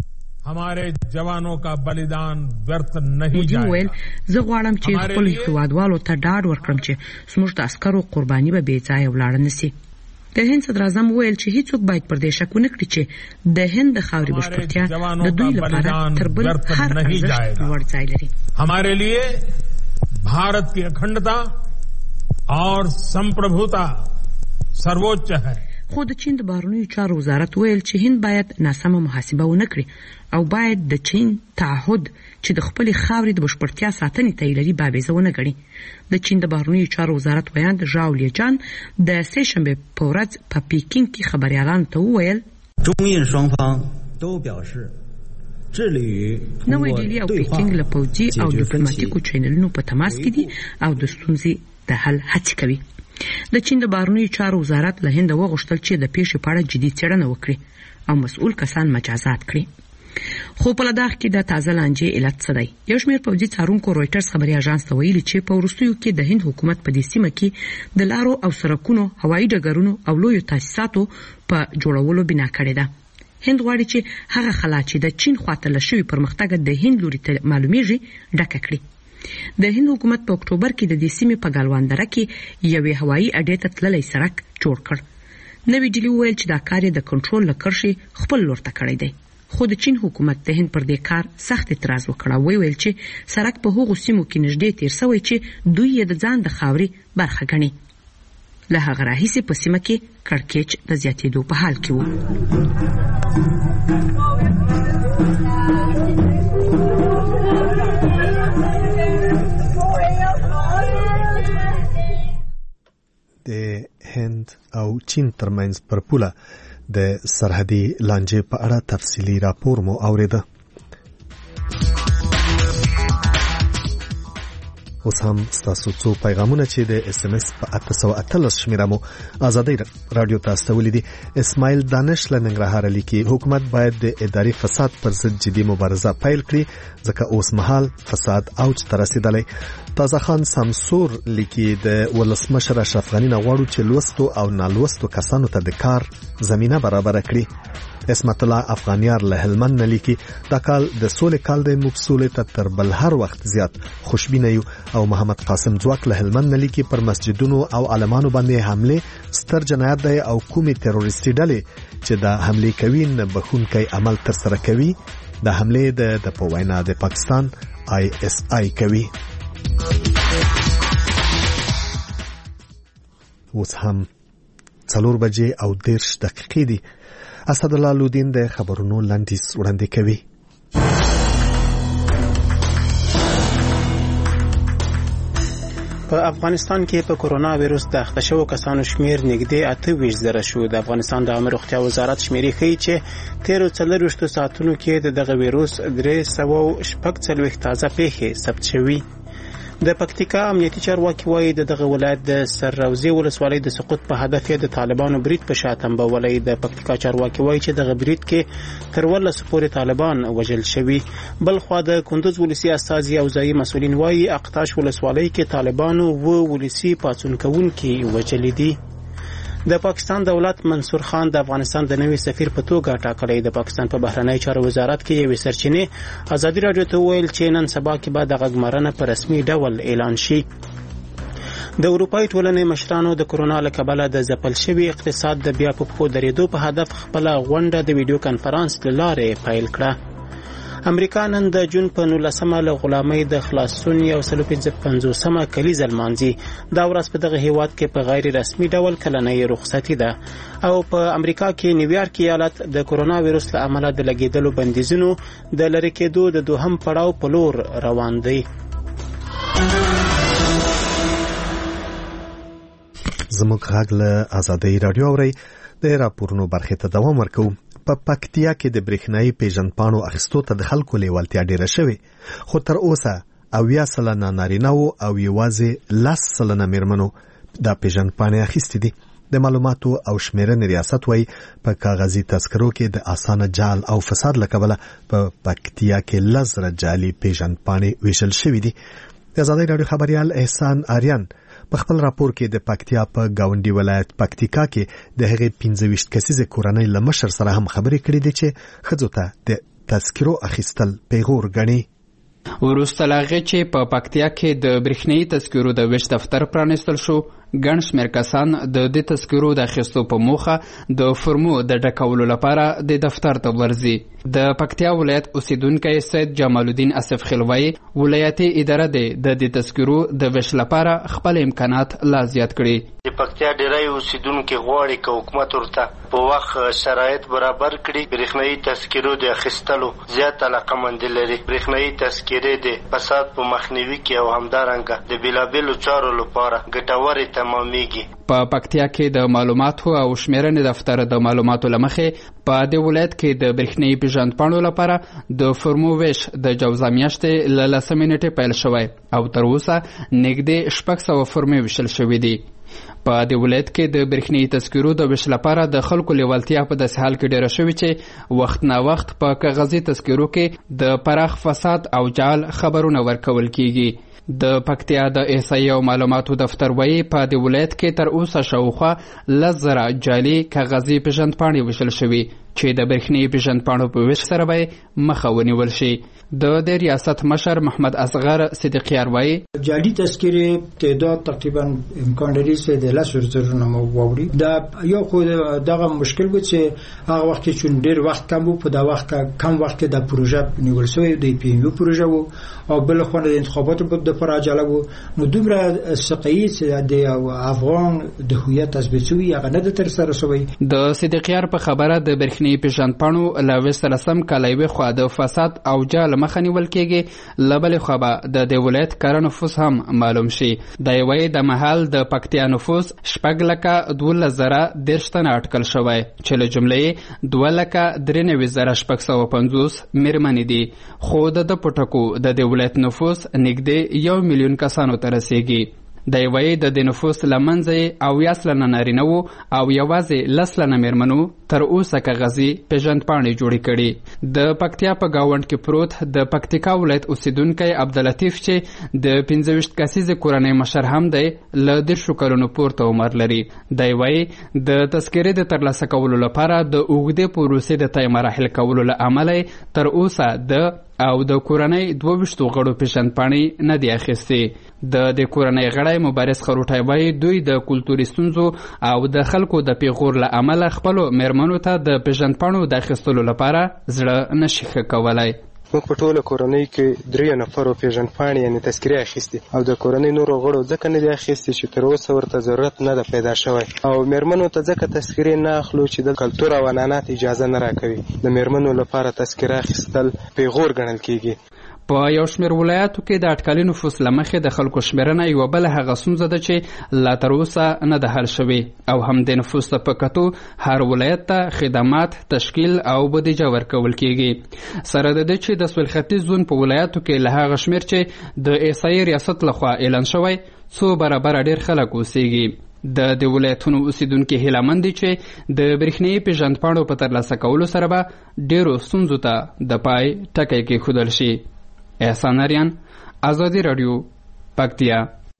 हमारे जवानों का बलिदान व्यर्थ नहीं जाएगा. ویل زه غواړم چې خپل هیوادوالو ته ډاډ ورکړم چې زموږ د عسکرو قرباني به بې ځایه ولاړه نه سي. د هند صدر اعظم ویل چې هیڅوک باید پر دې شک ونه کړي چې د هند د خاورې بشپړتیا د دوی لپاره تر بل هر ارزښت لوړ ځای لري. हमारे लिए भारत की अखंडता और संप्रभुता सर्वोच्च है. خو د چین د بهرنیو چارو وزارت ویل چې هند باید ناسمه محاسبه ونه کړي او باید د چین تعهد چې د خپل خاورې د بشپړتیا ساتنې ته لري بابیزه ونه ګڼي. د چین د بهرنیو چارو وزارت ویاند ژاو لیجان د سه شنبه په ورځ په پیکینګ کې خبريالانو ته وویل نوې ډیلي او پیکینګ له پوځي او ډیپلوماټیکو چینلونو په تماس کې دي او د ستونزې د حل هڅه کوي. د چین د بهرنیو چارو وزارت له هند وغوښتل چې د پیښې په اړه جدي څېړنه وکړي او مسؤل کسان مجازات کړي. خو په لدغ کې د تازه لانجې علت څه دی؟ یو شمېر پوځي څارونکو رویټرز خبري اژانس ته ویلي چې په وروستیو کې د هند حکومت په دې سیمه کې د لارو او سړکونو، هوایي ډګرونو او لویو تاسیساتو په جوړولو بنا کړې ده. هند غواړي چې هغه خلا چې د چین خواته له شوي پرمختګ د هند لوري ته معلومیږي ډکه کړي. د هند حکومت په اکتوبر کې د دې سیمې په ګالوان دره کې یوې هوایي اډې ته تللی سړک جوړ کړ. نوې ډیلي وویل چې دا کار یې د کنټرول له کرښې خپل لور ته کړی دی. خو د چین حکومت د هند پر دې کار سخت اعتراض وکړ او ویل چې سړک په هغو سیمو کې نږدې تیر شوی چې دوی یې د ځان د خاورې برخه ګڼي. له هغه راهیسې په سیمه کې کړکېچ د زیاتېدو په حال کې و. د هند او چین ترمنځ پر پوله د سرحدي لانجې په اړه تفصیلي راپور مو اوریده. اوس هم ستاسو څو پیغامونه چې د اس ام اس په 813 شمیره مو آزادۍ رادیو ته استولې دي. اسماعیل دانش له ننګرهار لیکي حکومت باید د اداري فساد پر ضد جدي مبارزه پیل کړي ځکه اوس مهال فساد اوج ته رسیدلی. تازه خان سمسور لیکي د ولسمشر اشرف غني نه غواړو چې لوستو او نالوستو کسانو ته د کار زمينه برابر کړي. اسمت الله افغانیار له هلمند لیکي دا کال د سولې کال د مبسولې ته تر بل هر وخت زیات خوشبینه یو. او محمد قاسم ځواک له هلمند لیکي پر مسجدونو او علمانو باندې حمله ستر جنایت دی او کومي تروریستي ډلې چې دا حمله کوي نه بخونکي عمل تر سره کوي. دا حمله د په وینا د پاکستان ISI کوي. اوس هم 4 بجې او 10 دقیقې دي. اسد الله لودین د خبرونو لاندیز وړاندې کوي. په افغانستان کې په کورونا وایروس د اخته شوو کسانو شمیر نږدې 28,000 شو. د افغانستان د عامه روغتیا وزارت شمیرې ښیي چې 13 ساعتونو کې دغه وایروس 346 تازه پیښې ثبت شوي. د پکتیکا امنیتي چارواکي وایي دغه ولایت د سرروزي ولسوالۍ د سقوط په هدف یې د طالبانو برید په شاتم بولای. د پکتیکا چارواکي وایي چې دغه برید کې تر 14 پورې طالبان وژل شوي. بل خو د کندوز ولسی استازي او ځایي مسؤلین وایي اقتاش ولسوالۍ کې طالبانو و ولسی پاتون کوونکي وژل دي. د پاکستان دولت منصور خان د افغانستان د نوي سفیر په توګه ټاکلی. د پاکستان په بهرنی چارو وزارت کې یو سرچینه آزادي رادیو ته ویل چې نن سبا کې به د غږمرنه په رسمي ډول اعلان شي. د اروپای ټولنې مشرانو د کورونا له کبله د ځپل شوي اقتصاد د بیا په پښو درېدو په هدف خپل غونډه د ویډیو کانفرنس له لارې پیل کړه. امریکا نن د جون په 19مه له غلامۍ د خلاصون 155مه کلیزه لمانځي. دا ورځ په دغه هیواد کې په غیر رسمي ډول کلنۍ رخصتي ده. او په امریکا کې نیویارک ایالت د کورونا وایروس له امله د لګیدلو بندیزونو د لری کېدو د دوهم پړاو په لور روان دی. زموږ غږ له آزادۍ رادیو اوري د راپورونو برخه ته دوام ورکوم. په پکتیا کې د برېښنايي پیژندپاڼو اخیستو ته د خلکو لیوالتیا ډیره شوې، خو تر اوسه 80% نارینه او یوازې 10% میرمنو دا پیژندپاڼې اخیستې دي. د معلوماتو او شمیرنې ریاست وایي په کاغذي تذکرو کې د اسانه جعل او فساد له کبله په پکتیا کې 10 جعلي پیژندپاڼې ویشل شوې دي. د آزادۍ راډیو خبريال احسان آریان په خپل راپور کې د پکتیا په گاونډي ولایت پکتیکا کې د هغې 25 کسیزه کورنۍ له مشر سره هم خبرې کړې دي چې ښځو ته د تذکرو اخیستل پیغور ګڼي. وروسته له هغې چې په پکتیا کې د برېښنایي تذکرو د ویش دفتر پرانیستل شو، ګڼ شمېر کسان د دې تذکرو د اخیستو په موخه د فورمو د ډکولو لپاره د دفتر ته ورځي. د پکتیا ولایت اوسیدونکی سید جمال الدین اسف خلوی ولایتي اداره د دې تذکرو د ویش لپاره خپل امکانات لا زیات کړي. د پکتیا ډیری اوسیدونکو غواړي چې حکومت ورته په وخت شرایط برابر کړي. برېښنایي تذکرو د اخیستلو زیات علاقمند لري. برېښنایي تذکرې د فساد په مخنیوي کې او همدارنګه د بیلابیلو چارو لپاره ګټورې تمامېږي. په پکتیا کې د معلوماتو او شمیرنې دفتر د معلوماتو لمخې په دې ولایت کې د برېښنایي پیژندپاڼو لپاره د فورمو ویش د جوزا میاشتې له 10 نیټې پیل شوی او تر اوسه نږدې 600 فورمې ویشل شوې دي. په دې ولایت کې د برېښنایي تذکرو د ویش لپاره د خلکو لیوالتیا په داسې حال کې ډیره شوې چې وخت نه وخت په کاغذي تذکرو کې د پراخ فساد او جعل خبرونه ورکول کیږي. د پکتیا د احصایې او معلوماتو دفتر وایي په دې ولایت کې تر اوسه شاوخوا 10,000 جعلي کاغذي پیژندپاڼې ویشل شوي چې د برېښنایي پیژندپاڼو په ویش سره به مخه ونیول شي. د ریاست مشر محمد اصغر صدیقیار وایي جعلي تذکرې تعداد تقریبا امکان لري چې د 10,000 نه ووري. دا یو خو دغه مشکل و چې هغه وخت چې ډېر وخت کم وو، په دا وخت کم وخت د پروژه نیول شوی د پی ام یو پروژه وو او بل خو د انتخاباتو په پراجاله وو. نو دومره سقیت د افغان د هویت تثبیت شوی هغه نه تر سره شوی. د صدیقیار په خبره د برېښنایي برېښنایي پیژندپاڼو له 20 کال یوې خوا د فساد او جال مخه نیول کېږي، له بلې خوا به د دې ولایت کره نفوس هم معلوم شي. د یوې د مهال د پکتیا نفوس 6,12,030 تنه اټکل شوی چې له جملې 2,93,650 میرمنې دي، خو د پټکو د دې ولایت نفوس نږدې 1 میلیون کسانو ته رسیږي. د یوې د نفوس له منځه 80 نارینه وو او یوازې 10 میرمنو تر اوسه کاغذي پیژندپاڼې جوړې کړي. د پکتیا په گاونډ کې پروت د پکتیکا ولایت اوسیدونکی عبداللطیف چې د 25 کسیزې کورنۍ مشر هم دی، له 10 کلونو پورته عمر لري. د یوې د تذکرې د ترلاسه کولو لپاره د اوږدې پروسې د طی مراحل کولو له امله تر اوسه د او د کورنۍ 22 غړو پیژندپاڼې نه دي اخیستې. د کورنۍ غړی مبارز خروټی وایي دوی د کلتوري ستونزو او د خلکو د پیغور له امله خپلو میرمنو ته د پیژندپاڼو د اخیستلو لپاره زړه نشي ښه کولی. موږ په ټوله کورنۍ کې 3 نفرو پیژندپاڼې یعنې تذکرې اخیستې او د کورنۍ نورو غړو ځکه نه دي اخیستې چې تر اوسه ورته ضرورت نه ده پیدا شوی، او میرمنو ته ځکه تذکرې نه اخلو چې د کلتور او عنعنات اجازه نه راکوي. د میرمنو لپاره تذکره اخیستل پیغور ګڼل کیږي. په یو شمېر ولایاتو کې د اټکلي نفوس له مخې د خلکو شمېرنه یوه بله هغه ستونزه ده چې لا تر اوسه نه ده حل شوې، او هم د نفوس ته په کتو هر ولایت ته خدمات، تشکیل او بودیجه ورکول کیږي. سره د دې چې د سویل ختیځ زون په ولایاتو کې له هغه شمېر چې د احصایې ریاست لخوا اعلان شوی 2 برابره ډېر خلک اوسیږي. د دې ولایتونو اوسیدونکي هیلهمند دي چې د برېښنایي پیژندپاڼو په ترلاسه کولو سره به ډېرو ستونزو ته د پای ټکی کېښودل شي. احسان اریان، ازادي رادیو، پکتیا.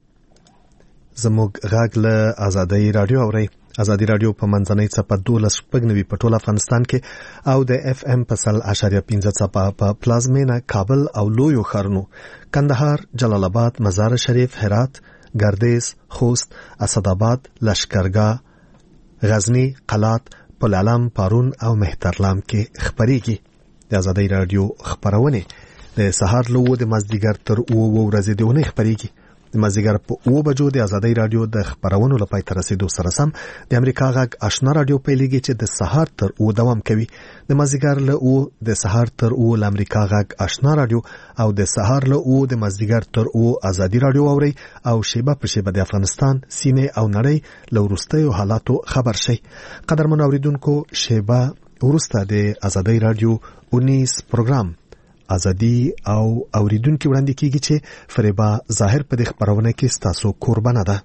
زموږ غږ له ازادي رادیو اورئ. ازادي رادیو په منځنۍ څپه 12.9 په ټول افغانستان کې او د FM په 100.5 څپه په پلازمینه کابل او لویو ښارونو کندهار، جلال آباد، مزار شریف، هرات، گردیز، خوست، اسداباد، لشکرګاه، غزنی، قلات، پل علم، پارون او مهترلام کې خبريږي. د ازادي رادیو خبرونه د سهار له 9 د مازدیګر تر 9 ورځې د اونۍ خبريږي. د مازدیګر په 9 بجو د ازادي رادیو د خبرونو لپاره تر رسیدو سره سم د امریکا غږ آشنا رادیو پیلېږي چې د سهار تر 9 دوام کوي. د مازدیګر له 9 د سهار تر 9 د امریکا غږ آشنا رادیو او د سهار له 9 د مازدیګر تر 9 ازادي رادیو اوري او شیبه په شیبه د افغانستان سیمه او نړۍ له وروستیو حالاتو خبر شي. قدرمن اوریدونکو، شیبه ورسته د ازادي رادیو 19 پروګرام ازادي او اوریدونکو وړاندې کیږي چې فریبا ظاهر په دې خبرونه کې ستاسو قربانه ده.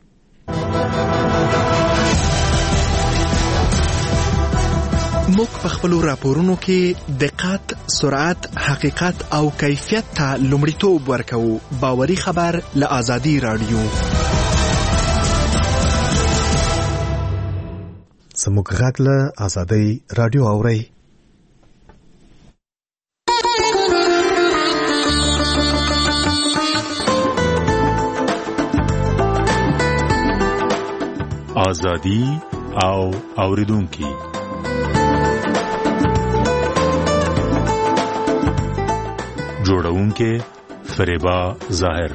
موږ په خپل راپورونو کې دقت، سرعت، حقیقت او کیفیت ته لومړیتوب ورکوو. باوري خبر له ازادي رادیو. زموږ غږ له ازادي رادیو اورئ. ازادي او اوریدونکي. جوړونکي فریبا ظاهر.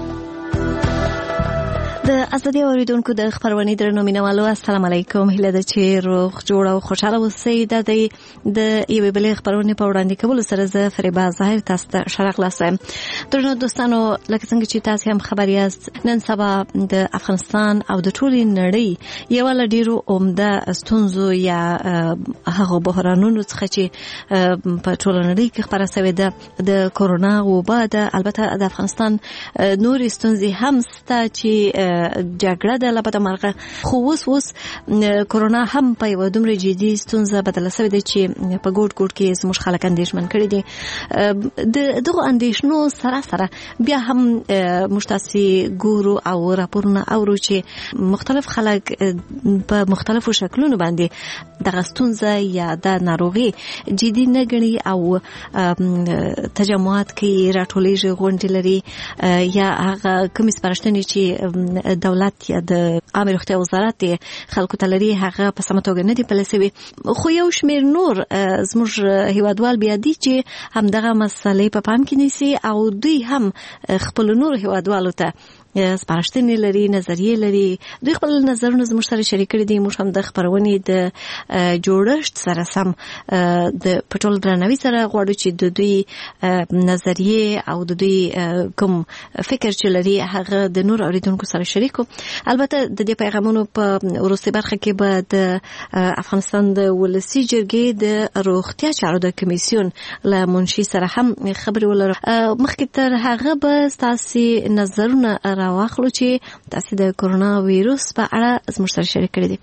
د ازادي اوریدونکو د خبرونې درنو مینوالو، السلام علیکم. هیله ده چې روغ جوړ او خوشاله اوسئ. د یوې بلې خبرونې په وړاندې کولو سره زه فریبا ظاهر تاسو ته ښه راغلاست. درنو دوستانو، لکه څنګه چې تاسو هم خبر یاست، نن سبا د افغانستان او د ټولې نړۍ یو له ډیرو عمده ستونزو یا هغه بحرانونو څخه چې په ټوله نړۍ کې خبره شوې ده د کورونا وبا ده. البته د افغانستان نور ستونزې هم شته چې جګړه د لپاره مرغه، خو اوس کورونا هم په یو دومره جدي ستونزه بدله شوې ده چې په ګوټ ګوټ کې زموږ خلک اندېښمن کړي دي. د دغه اندېښنو سره بیا هم موږ تاسو ګورو او راپورونه اورو چې مختلف خلک په مختلفو شکلونو باندې دغه ستونزه یا د ناروغي جدي نه ګڼي او تجمعات کې راټولېږي، غونډې لري یا هغه کومې سپارښتنې چې دولت یا د عامه روغتیا وزارت خلکو ته لري هغه په سمه توګه نه دي پلي شوي. خو یو شمېر نور زموږ هیوادوال بیا دي چې همدغه مسلې په پام کې نیسي او دوی هم خپل نور هیوادوالو ته سپارښتنې لري، نظریې لري. دوی خپل نظرونه زموږ سره شریک کړي دي. موږ هم د خبرونې د جوړښت سره سم د پټول درناوي سره غواړو چې د دوی نظریې او د دوی کوم فکر چې لري هغه د نور اوریدونکو سره شریک کړو. البته د دې پیغامونو په وروستۍ برخه کې به د افغانستان د ولسي جرګې د روغتیا چارو د کمیسیون له منشي سره هم خبرې ولرو. مخکې تر هغه به ستاسو نظرونه راواخلو چې تاسو د کرونا وایروس په اړه زموږ سره شریک کړي دي.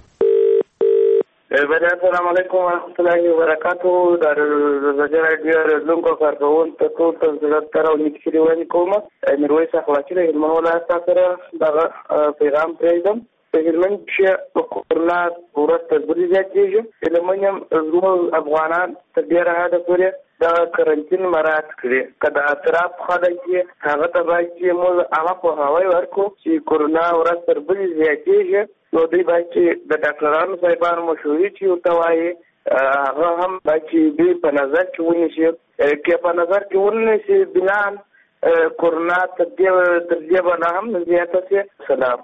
السلام علیکم ورحمۃ اللہ وبرکاتہ. د رادیو رادیو کارکون ته ټول تاسو او نکسري ونی کوم. میرویس اخلاقی له هلمند ولایت سره دغه پیغام پرېږدم. په هلمند کې کرونا ورته تدبیر زیاتېږي. هلمند زموږ افغانان تر ډېره حده پورې د کرنټین مراعات کړي. کله اطراف خلک هغه ته باید چې موږ هغه په هوای ورکو چې کرونا ورته تدبیر زیاتېږي. نو دوی باید چې د ډاکټرانو صاحبانو مشورې چې ورته وایي هغه هم باید چې دوی په نظر کې ونیسي. که په نظر کې ونیسي بنان کرونا تر دې به نه هم زیاته شي. سلام.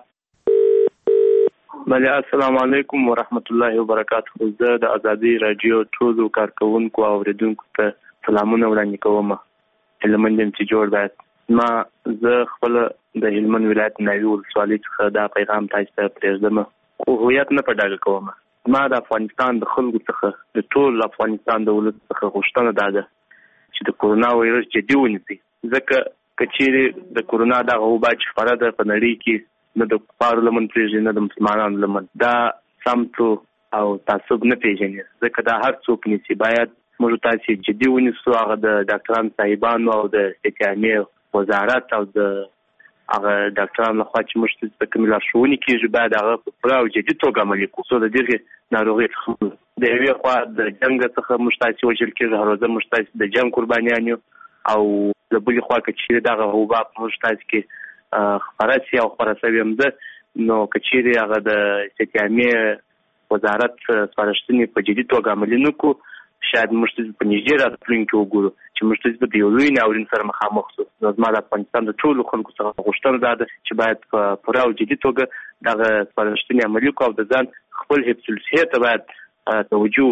بله السلام علیکم ورحمت الله وبرکاتہ. زه د ازادي رادیو ټولو کارکونکو او اوریدونکو ته سلامونه وړاندې کوم. هلمند چې جوړ باید ما زه خپل د هلمند ولایت ناوی ولسوالۍ څخه دا پیغام تاسو ته پرېږدم. خو هویت نه په ډاګه کوم. ما د افغانستان د خلکو څخه د ټول افغانستان د ولس څخه غوښتنه ده چې د کرونا وایرس جدي ونیسي. ځکه که چیرې د کرونا دغه وبا چې خپره ده په نړۍ کې نه د کفارو لمن پرېږدي نه د مسلمانانو لمن، دا سمتو او تعصب نه پېژني. ځکه دا هر څوک نیسي. باید موږ تاسې جدي ونیسو. هغه د ډاکټرانو صاحبانو او د استعماري وزارت او د هغه ډاکټرانو لخوا چې موږ ته د کومې لارښوونې کېږي باید هغه په پوره او جدي توګه عملي کړو. څو د دغې ناروغۍ څخه د یوې خوا د جنګ څخه موږ تاسې وژل کېږي، هر ورځ موږ تاسې د جنګ قربانیان یو، او د بلې خوا که چیرې دغه وبا په موږ تاسې کې خپره شي او خپره شوې هم ده، نو که چیرې هغه د استعماري وزارت سپارښتنې په جدي توګه عملي نه کړو، شاید موږ ته په نږدې راتلونکي وګورو چې موږ ته د یو لوی ناورین سره مخامخ شو. نو زما د افغانستان د ټولو خلکو څخه غوښتنه ده چې باید په پوره او جدي توګه دغه سپارښتنې عملي کړو او د ځان خپل حفظ الصحې ته باید توجه.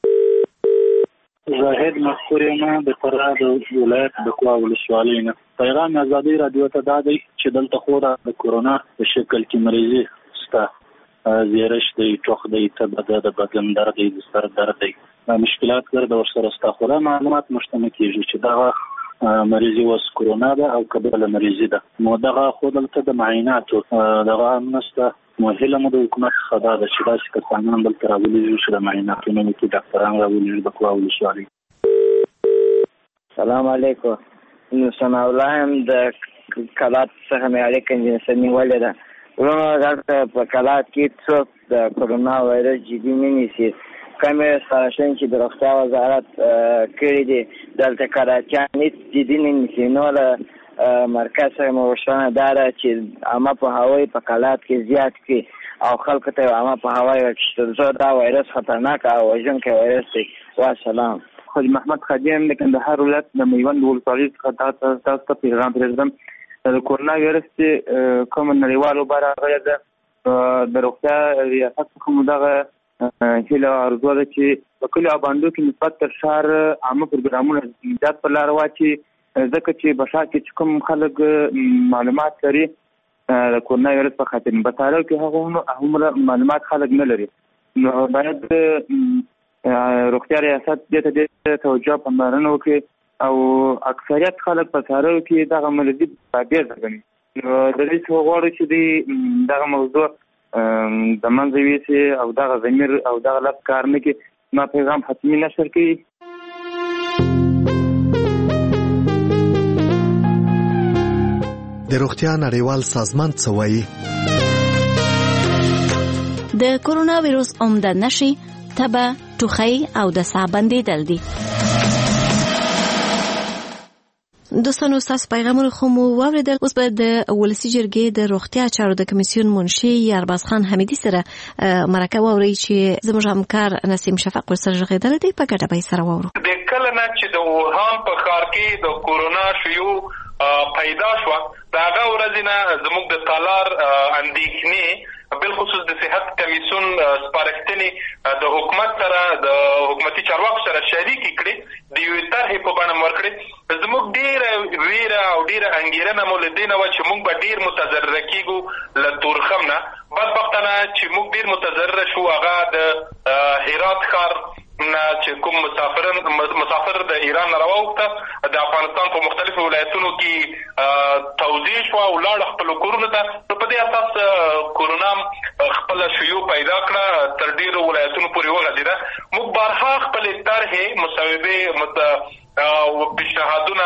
زاهد مذکور یم د فراه د ولایت د کوا ولسوالۍ نه. پیغام ازادي رادیو ته دا دی چې دلته خو د کرونا په شکل کې مریضي شته، زیرش دی، ټوخ دی، تبه ده، د بدن درد دی، د سر درد دی، مشکلات ګرځي ورسره ستا. خو دا معلومات مشتمل کېږي چې دغه مریضي اوس کرونا ده او که بله مریضي ده. نو دغه خو دلته د معایناتو دغه هم نشته. نو هیله مو د حکومت څخه دا ده چې داسې کسانان دلته راولېږي چې د معایناتونو وکړي، ډاکټران راولېږي د کوا ولسوالۍ. سلام علیکم. نو ثناء الله هم د کلات څخه مې اړیکه نیولې ده. ورونو دلته په کلات کې څوک د کرونا وایرس جدي نه نیسي. کومې سپارښتنې چې د روغتیا وزارت کړي دي دلته کراچیان هېڅ جدي نه نیسي. نو له مرکز سره مو غوښتنه دا ده چې عامه پوهاوی په کلات کې زیات کړي او خلکو ته عامه پوهاوی ورکړي تر څو دا وایرس خطرناک او وژونکی وایرس دی. والسلام. خواجه محمد خادم د کندهار ولایت د میوند ولسوالۍ څخه تاسو ته پیغام پرېږدم. د کرونا وایرس چې کوم نړیوال وبا راغلی ده، د روغتیا ریاست څخه مو دغه هیله ارزو ده چې په کلیو او بانډو کې نسبت تر ښار عامه پروګرامونه زیات په لاره واچي، ځکه چې په ښار کې چې کوم خلک معلومات لري د کرونا وایرس په خاطر، په تاریخ کې هغومره معلومات خلک نه لري. نو باید روغتیا ریاست دې ته ډېر توجه پاملرنه وکړي او اکثریت خلک په تاریخ کې دغه مریضي بابیزه ګڼي. نو د دې څخه غواړو چې دوی دغه موضوع د منځه یوسي او دغه ضمیر او دغه لفظ کار نه کړي. ما پیغام حتمي نشر کړي. د روغتیا نړیوال سازمان څه وایي؟ د کرونا وایرس عمده نښې تبه، ټوخی او د ساه بندېدل دي. دوستانو ستاسو پیغامونه خو مو واورېدل. اوس به د ولسي جرګې د روغتیا چارو د کمیسیون منشي یارباز خان حمیدي سره مرکه واورئ چې زموږ همکار نسیم شفق ورسره غږېدلی دی. په ګډه به یې سره واورو. د کله نه چې د ووهان په ښار کې د کورونا شیوع پیدا شو دا هغه ورځ نه زموږ د تالار اندېښنې بالخصوص د صحت کمیسیون سپارښتنې د حکومت سره د حکومتي چارواکو سره شریکې کړې د یوې طرحې په بڼه ورکړې. زموږ ډېره ویره او ډېره انګېرنه مو له دې نه وه چې موږ به ډېر متضرره کېږو له تورخم نه. بدبختانه چې موږ ډېر متضرره شو هغه د هرات ښار نه چې کوم مسافر د ایران نه راووخته د افغانستان په مختلفو ولایتونو کې توزیع شوه او لاړه خپلو کورونو ته. نو په دې اساس کورونا خپله شیوع پیدا کړه تر ډېرو ولایتونو پورې وغځېده. موږ بارها خپلې طرحې مصوبې او پیشنهادونه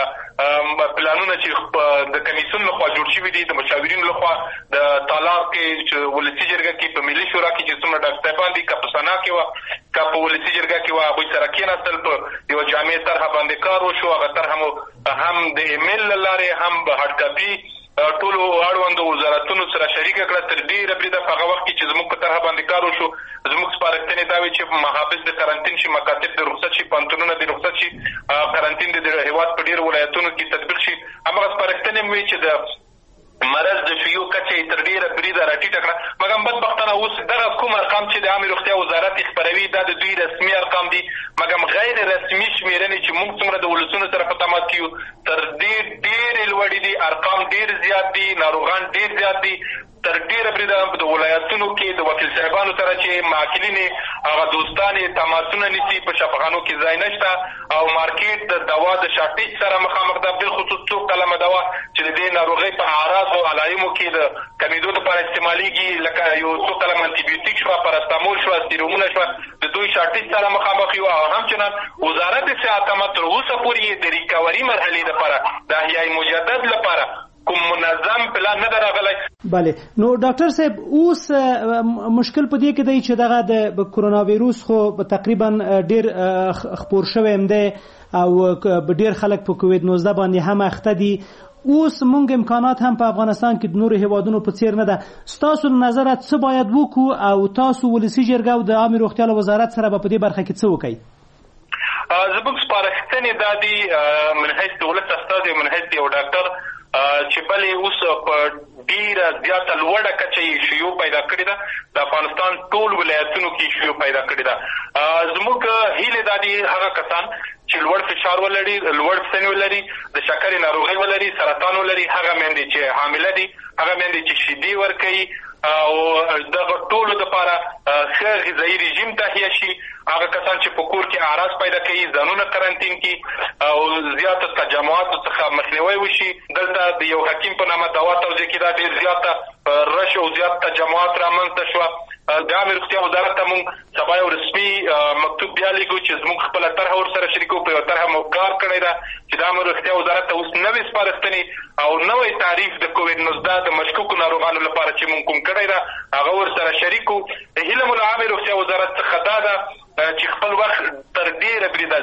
هغه پلانونه چې د کمیسیون لخوا جوړ شوي دي د مشاورینو لخوا د تالار کې چې ولسي جرګه کې په ملي شورا کې چې څومره ډاکټران دي که په سنا کې وه که په ولسي جرګه کې وه هغوی سره کېناستل په یوه جامع طرحه باندې کار وشو. هغه طرحه مو هم د ایمیل له لارې هم په هارډ کاپي ټولو اړوندو وزارتونو سره شریکه کړه. تر ډېره بریده په هغه وخت کې چې زموږ په طرحه باندې کار وشو زموږ سپارښتنې دا وې چې محافظ د قرنطین شي، مکاتب د رخصت شي، پوهنتونونه د رخصت شي، قرنطین د هېواد په ډېرو ولایتونو کې تطبیق شي. هماغه سپارښتنې مې چې د مرض د شیوع کچه یې تر ډېره بریده راټیټه کړه. مګر بدبختانه اوس دغه کوم ارقام چې د عامې روغتیا وزارت یې خپروي دا د دوی رسمي ارقام دي، مګر غیر رسمي شمېرنې چې موږ څومره د ولسونو سره په تماس کې یو تر دې ډېرې لوړې دي. ارقام ډېر زیات دي، ناروغان ډېر زیات دي. تر ډېره بریده د ولایتونو کې د وکیل صاحبانو سره چې معاقلین هغه دوستان تماسونه نیسي په شفاخانو کې ځای نشته او مارکیټ د دوا د شارټیج سره مخامخ ده. بالخصوص څو کلمه دوا چې د دې ناروغۍ په اعراض او علایمو کې د کمیدو لپاره استعمالیږي لکه یو څو کلمه انټي شوه، پاراسټامول شوه، سیرومونه شوه، د دوی شارټیج سره مخامخ یو. او همچنان وزارت صحت هم تر اوسه پورې د ریکوري مرحلې لپاره د احیای مجدد لپاره کوم منظم پلان نه راغلی. بله، نو ډاکټر صاحب اوس مشکل په دې کې دی چې دغه د کرونا ویروس خو تقریبا ډیر خپور شوی هم دی او ډیر خلک په کووید 19 باندې هم اخته دي. اوس مونږ امکانات هم په افغانستان کې د نورو هیوادونو په څیر نه ده. ستاسو نظر څه باید وکړو او تاسو ولسي جرګه او د عامه روغتیا وزارت سره په دې برخه کې څه وکړئ؟ زموږ سپارښتنې دا دي من حیث د ولس استازی من حیث یو ډاکټر چې بلې اوس په ډېره زیاته لوړه کچه یې شیوع پیدا کړې ده. د افغانستان ټول ولایتونو کې شیوع پیدا کړې ده. زموږ هیلې دا دي هغه کسان چې لوړ فشار ولري، لوړ سن ولري، د شکرې ناروغۍ ولري، سرطان ولري، هغه میندې چې حامله دي، هغه میندې چې شیدې ورکوي او دغه ټولو دپاره ښه غذایي رژیم تهیه شي. هغه کسان چې په کور کې اعراض پیدا کوي ځانونه قرنطین کړي او زیاتو تجمعاتو څخه مخنیوی وشي. دلته د یو حکیم په نامه دوا توزیع کې دا ډېر زیاته رش او زیات تجمعات رامنځته شوه. د عامې روغتیا وزارت ته موږ سبا یو رسمي مکتوب بیا لیکو چې زموږ خپله طرحه ورسره شریکو. په یوه طرحه مو کار کړی ده چې د عامې روغتیا وزارت ته اوس نوې سپارښتنې او نوی تعریف د کووید 19 د مشکوکو ناروغانو لپاره چې موږ کوم کړی ده هغه ورسره شریکو. هیله مو له عامې روغتیا وزارت څخه دا ده چې خپل وخت تر ډېره بریده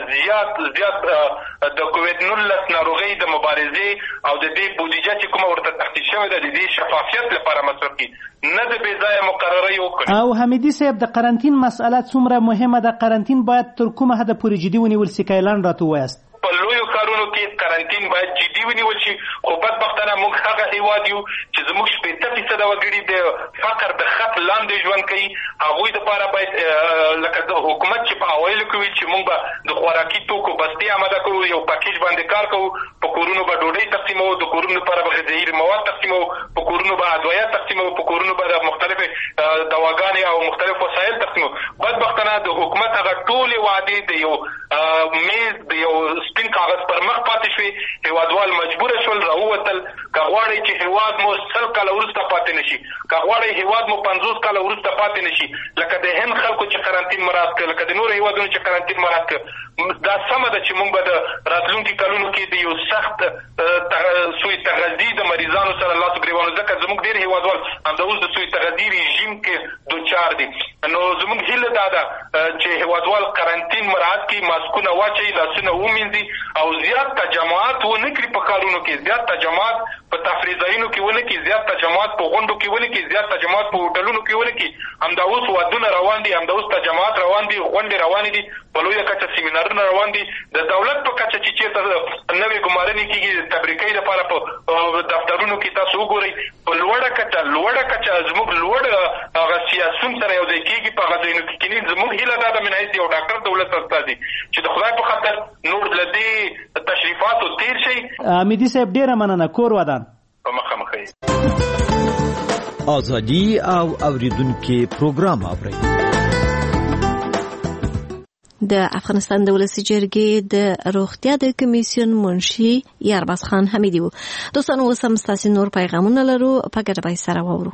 زیات د کووید 19 ناروغۍ د مبارزې او د دې بودیجه چې کومه ورته تخصیص شوې ده د دې شفافیت لپاره مصرف کړي، نه د بې ځایه مقررۍ وکړي. او حمیدي صاحب د قرنطین مسئله څومره مهمه ده؟ قرنطین باید تر کومه حده پورې جدي ونیول سي؟ که اعلان راته ووایاست. په لویو کارونو کې قرنطین باید جدي ونیول شي. خو بدبختانه موږ هغه هیواد یو چې زموږ 80% وګړي د فقر د خط لاندې ژوند کوي. هغوی دپاره باید لکه د حکومت چې په اوایلو کې وي چې موږ به د خوراکي توکو بستې اماده کړو، یو پاکیج باندې کار کوو، په کورونو به ډوډۍ تقسیموو، د کورونو لپاره به غذایي مواد تقسیموو، په کورونو به ادویه تقسیموو، په کورونو به د مختلفې دواګانې او مختلف وسایل تقسیموو. بدبختانه د حکومت هغه ټولې وعدې د یو میز د یو سپین کاغذ پر مخ پاتې شوې. هیوادوال مجبوره شول راووتل. که غواړئ چې هیواد مو 100 کاله وروسته پاتې نه شي، که غواړئ هیواد مو 50 کاله وروسته پاتې نه شي، لکه د هند خلکو چې قرنطین مراعات کړ، لکه د نورو هیوادونو چې قرنطین مراعات کړ، دا سمه ده چې موږ به د راتلونکي کلونو کې د یو سخت سوی تغذي د مریضانو سره لاس ګریوان، ځکه زموږ ډېر هیوادوال همدا اوس د سوی تغذي رژیم کې دوچار دي. نو زموږ هیله دا ده چې هیوادوال قرنطین مراعات کړي، ماسکونه واچوي، لاسونه ومینځي او زیات تجمعات ونه کړي په کارونو کې، زیات تجمعات په تفریح ځایونو کې ونه کړي، زیات تجمعات په غونډو کې ونه کړي، زیات تجمعات په هوټلونو کې ونه کړي. همدا اوس ودونه روان دي، همدا اوس تجمعات روان دي، غونډې روانې دي، په لویه کچه سیمینارونه روان دي. د دولت په کچه چې چېرته نوې ګمارنې کېږي د تبریکۍ رئیس او ډاکټر دولت استازي چې د خدای په خاطر نور لدی تشریفاتو تیر شي. امیدي صاحب ډیره مننه. کور ودان په مخه ازادي او اوریدونکو پروګرام اوري. د افغانستان د ولسي جرګې د روغتیا د کمیسیون منشي یارباز خان حمیدي وو. دوستانو اوس هم ستاسو نور پیغامونه لرو په ګډه به سره واورو.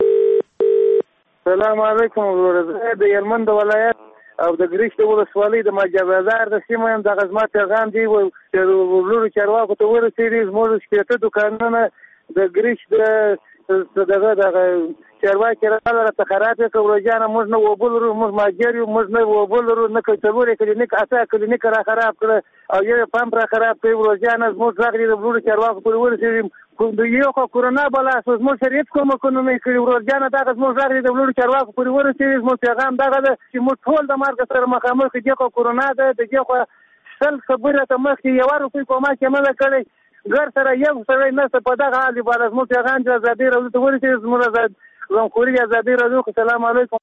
السلام علیکم ورزه د یلمند ولایت او د ګریش د ولسوالۍ د ماجبازار د سیمه هم د غزمات پیغام دی و چې ورلو چارواکو ته ورسېږي زموږ شپېته دوکانونه د ګریش دغه چارواکي راته خراب کړ ورجانه موږ نه وبولرو موږ ماجر یو موږ نه وبولرو نه کوي کلینیک اته کلینیک را خراب کړ او یو پمپ را خراب کړ ورجانه موږ راغلي د ورلو چارواکو ته ورسېږي کوم یو کورونا بلا اساس موږ شریعت کوم نه کړی ورجانه دغه موږ راغلي د ورلو چارواکو په ورسېږي موږ پیغام دغه چې موږ ټول د مارګ سره مخامخ دي کورونا ده دغه سل خبره ته مخ یو روپۍ کومه چې نه کړی ګر سره یو سره نه په دغه حال باندې موږ پیغام د ازادي راځو ته ورسېږي زموږ زمخوري ازادي راځو. السلام علیکم.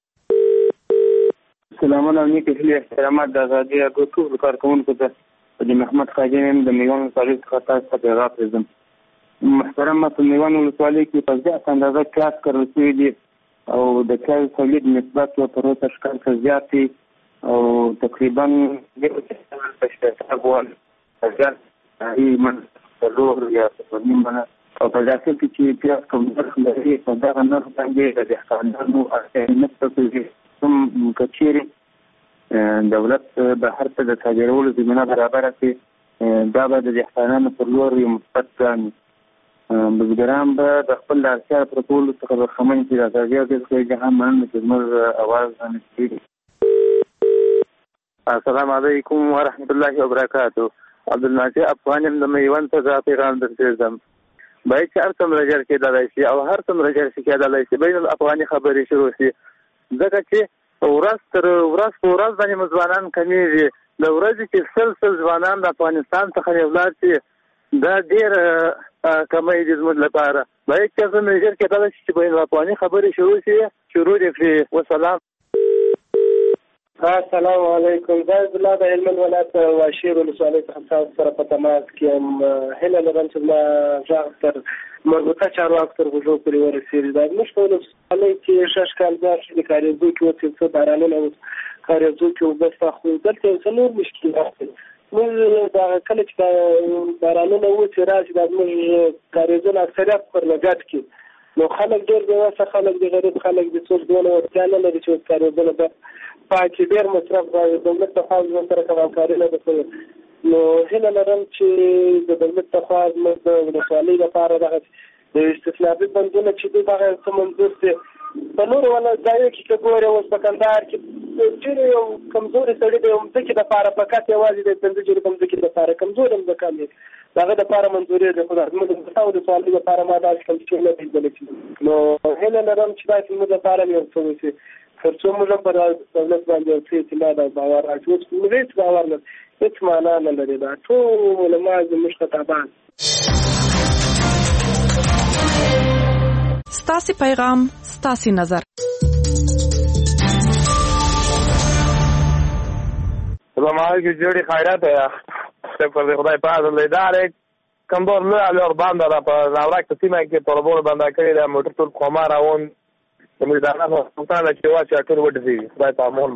السلام علیکم کله احترامات د ازادي راځو ټول کارکونکو ته د محمد خاجم د میوان صاحب خطا څخه پیغام پرځم. محترم په میوان ولسوالۍ کې په ځای اندازه کلاس کړل شوی دی او د کال تولید نسبت په پروت اشکال څخه زیات دی او تقریبا د پښتو غوړ ځان ایمن ضرور یا په نیمه او په داسې کې چې پیاس کوم لري په دغه نرخ باندې د احتمالونو اړتیا کوي کوم کچيري دولت بهر ته د صادرولو زمينه برابر کړي دا به د احتمالونو پر لور یو مثبت ګام بزګران به د خپل اړتیا پر ټول څخه برخمن شي د ازادي د جهان د زموږ اواز باندې. السلام علیکم ورحمت الله وبرکاته. عبدالناصر افغانم د میوان څخه پیغام درته باید چې هر څومره ژر کېدلی شي او هر څومره ژر چې کېدلی شي بین الافغاني خبرې شروع شي ځکه چې ورځ تر ورځ په ورځ باندې ځوانان کمیږي. د ورځې چې سل ځوانان د افغانستان څخه ولاړ شي دا ډېر کمی دي زموږ لپاره. باید چې څومره ژر کېدلی شي چې بین الافغاني خبرې شروع دي کړي. وسلام. السلام علیکم. دا زما د هلمند ولایت واشیر ولسوالۍ څخه سره په تماس کې یم. هیله لرم چې زما غږ تر مربوطه چارواکو تر غوږو پورې ورسېږي. دا زموږ په ولسوالۍ کې شش کارګر چې د کاریزو کې اوس څه بارانونه کاریزو کې اوبه شته خو دلته یو څه نور مشکلات دي. موږ دا کله چې بارانونه اوسي راشي دا زموږ کاریزونه اکثریت پر لګت کې نو خلک ډېر بې وسه خلک د غریب خلک د څوک دونه ورتیا نه لري چې کاریزونه پاکي ډېر مصرف غواړي. دولت ته خاص سره کوم همکاري نه ده نو هیله لرم چې د دولت ته خاص د ولسوالۍ لپاره دغه د استثناءي بندونه چې دغه څه منظور دي په نور ولا ځای کې ګوره اوس په کندهار کې چې یو کمزوري سړی دی چې د لپاره فقط یوازې د پنځه جوړ د لپاره کمزوري هم د کامل دغه د لپاره منځوري د خدای د تاسو سوال لپاره ما دا کوم چې نه دی نو هیله لرم چې دا موږ لپاره یو څه وشي خرڅو موږ په دولت باندې څه اعتماد او باور راځي موږ هیڅ باور نه هیڅ معنا نه لري دا ټول ما زموږ خطابان. ستاسي پیغام ستاسي نظر. السلام علیکم جوړي خیرات یا پر خدای پاک دې دارې کوم دور له اور باندې را په ناوړه سیمه کې په لور باندې کړی د موټر ټول کومه راون موږ دا نه څنګه چې واچا ټول وډځي خدای په امون.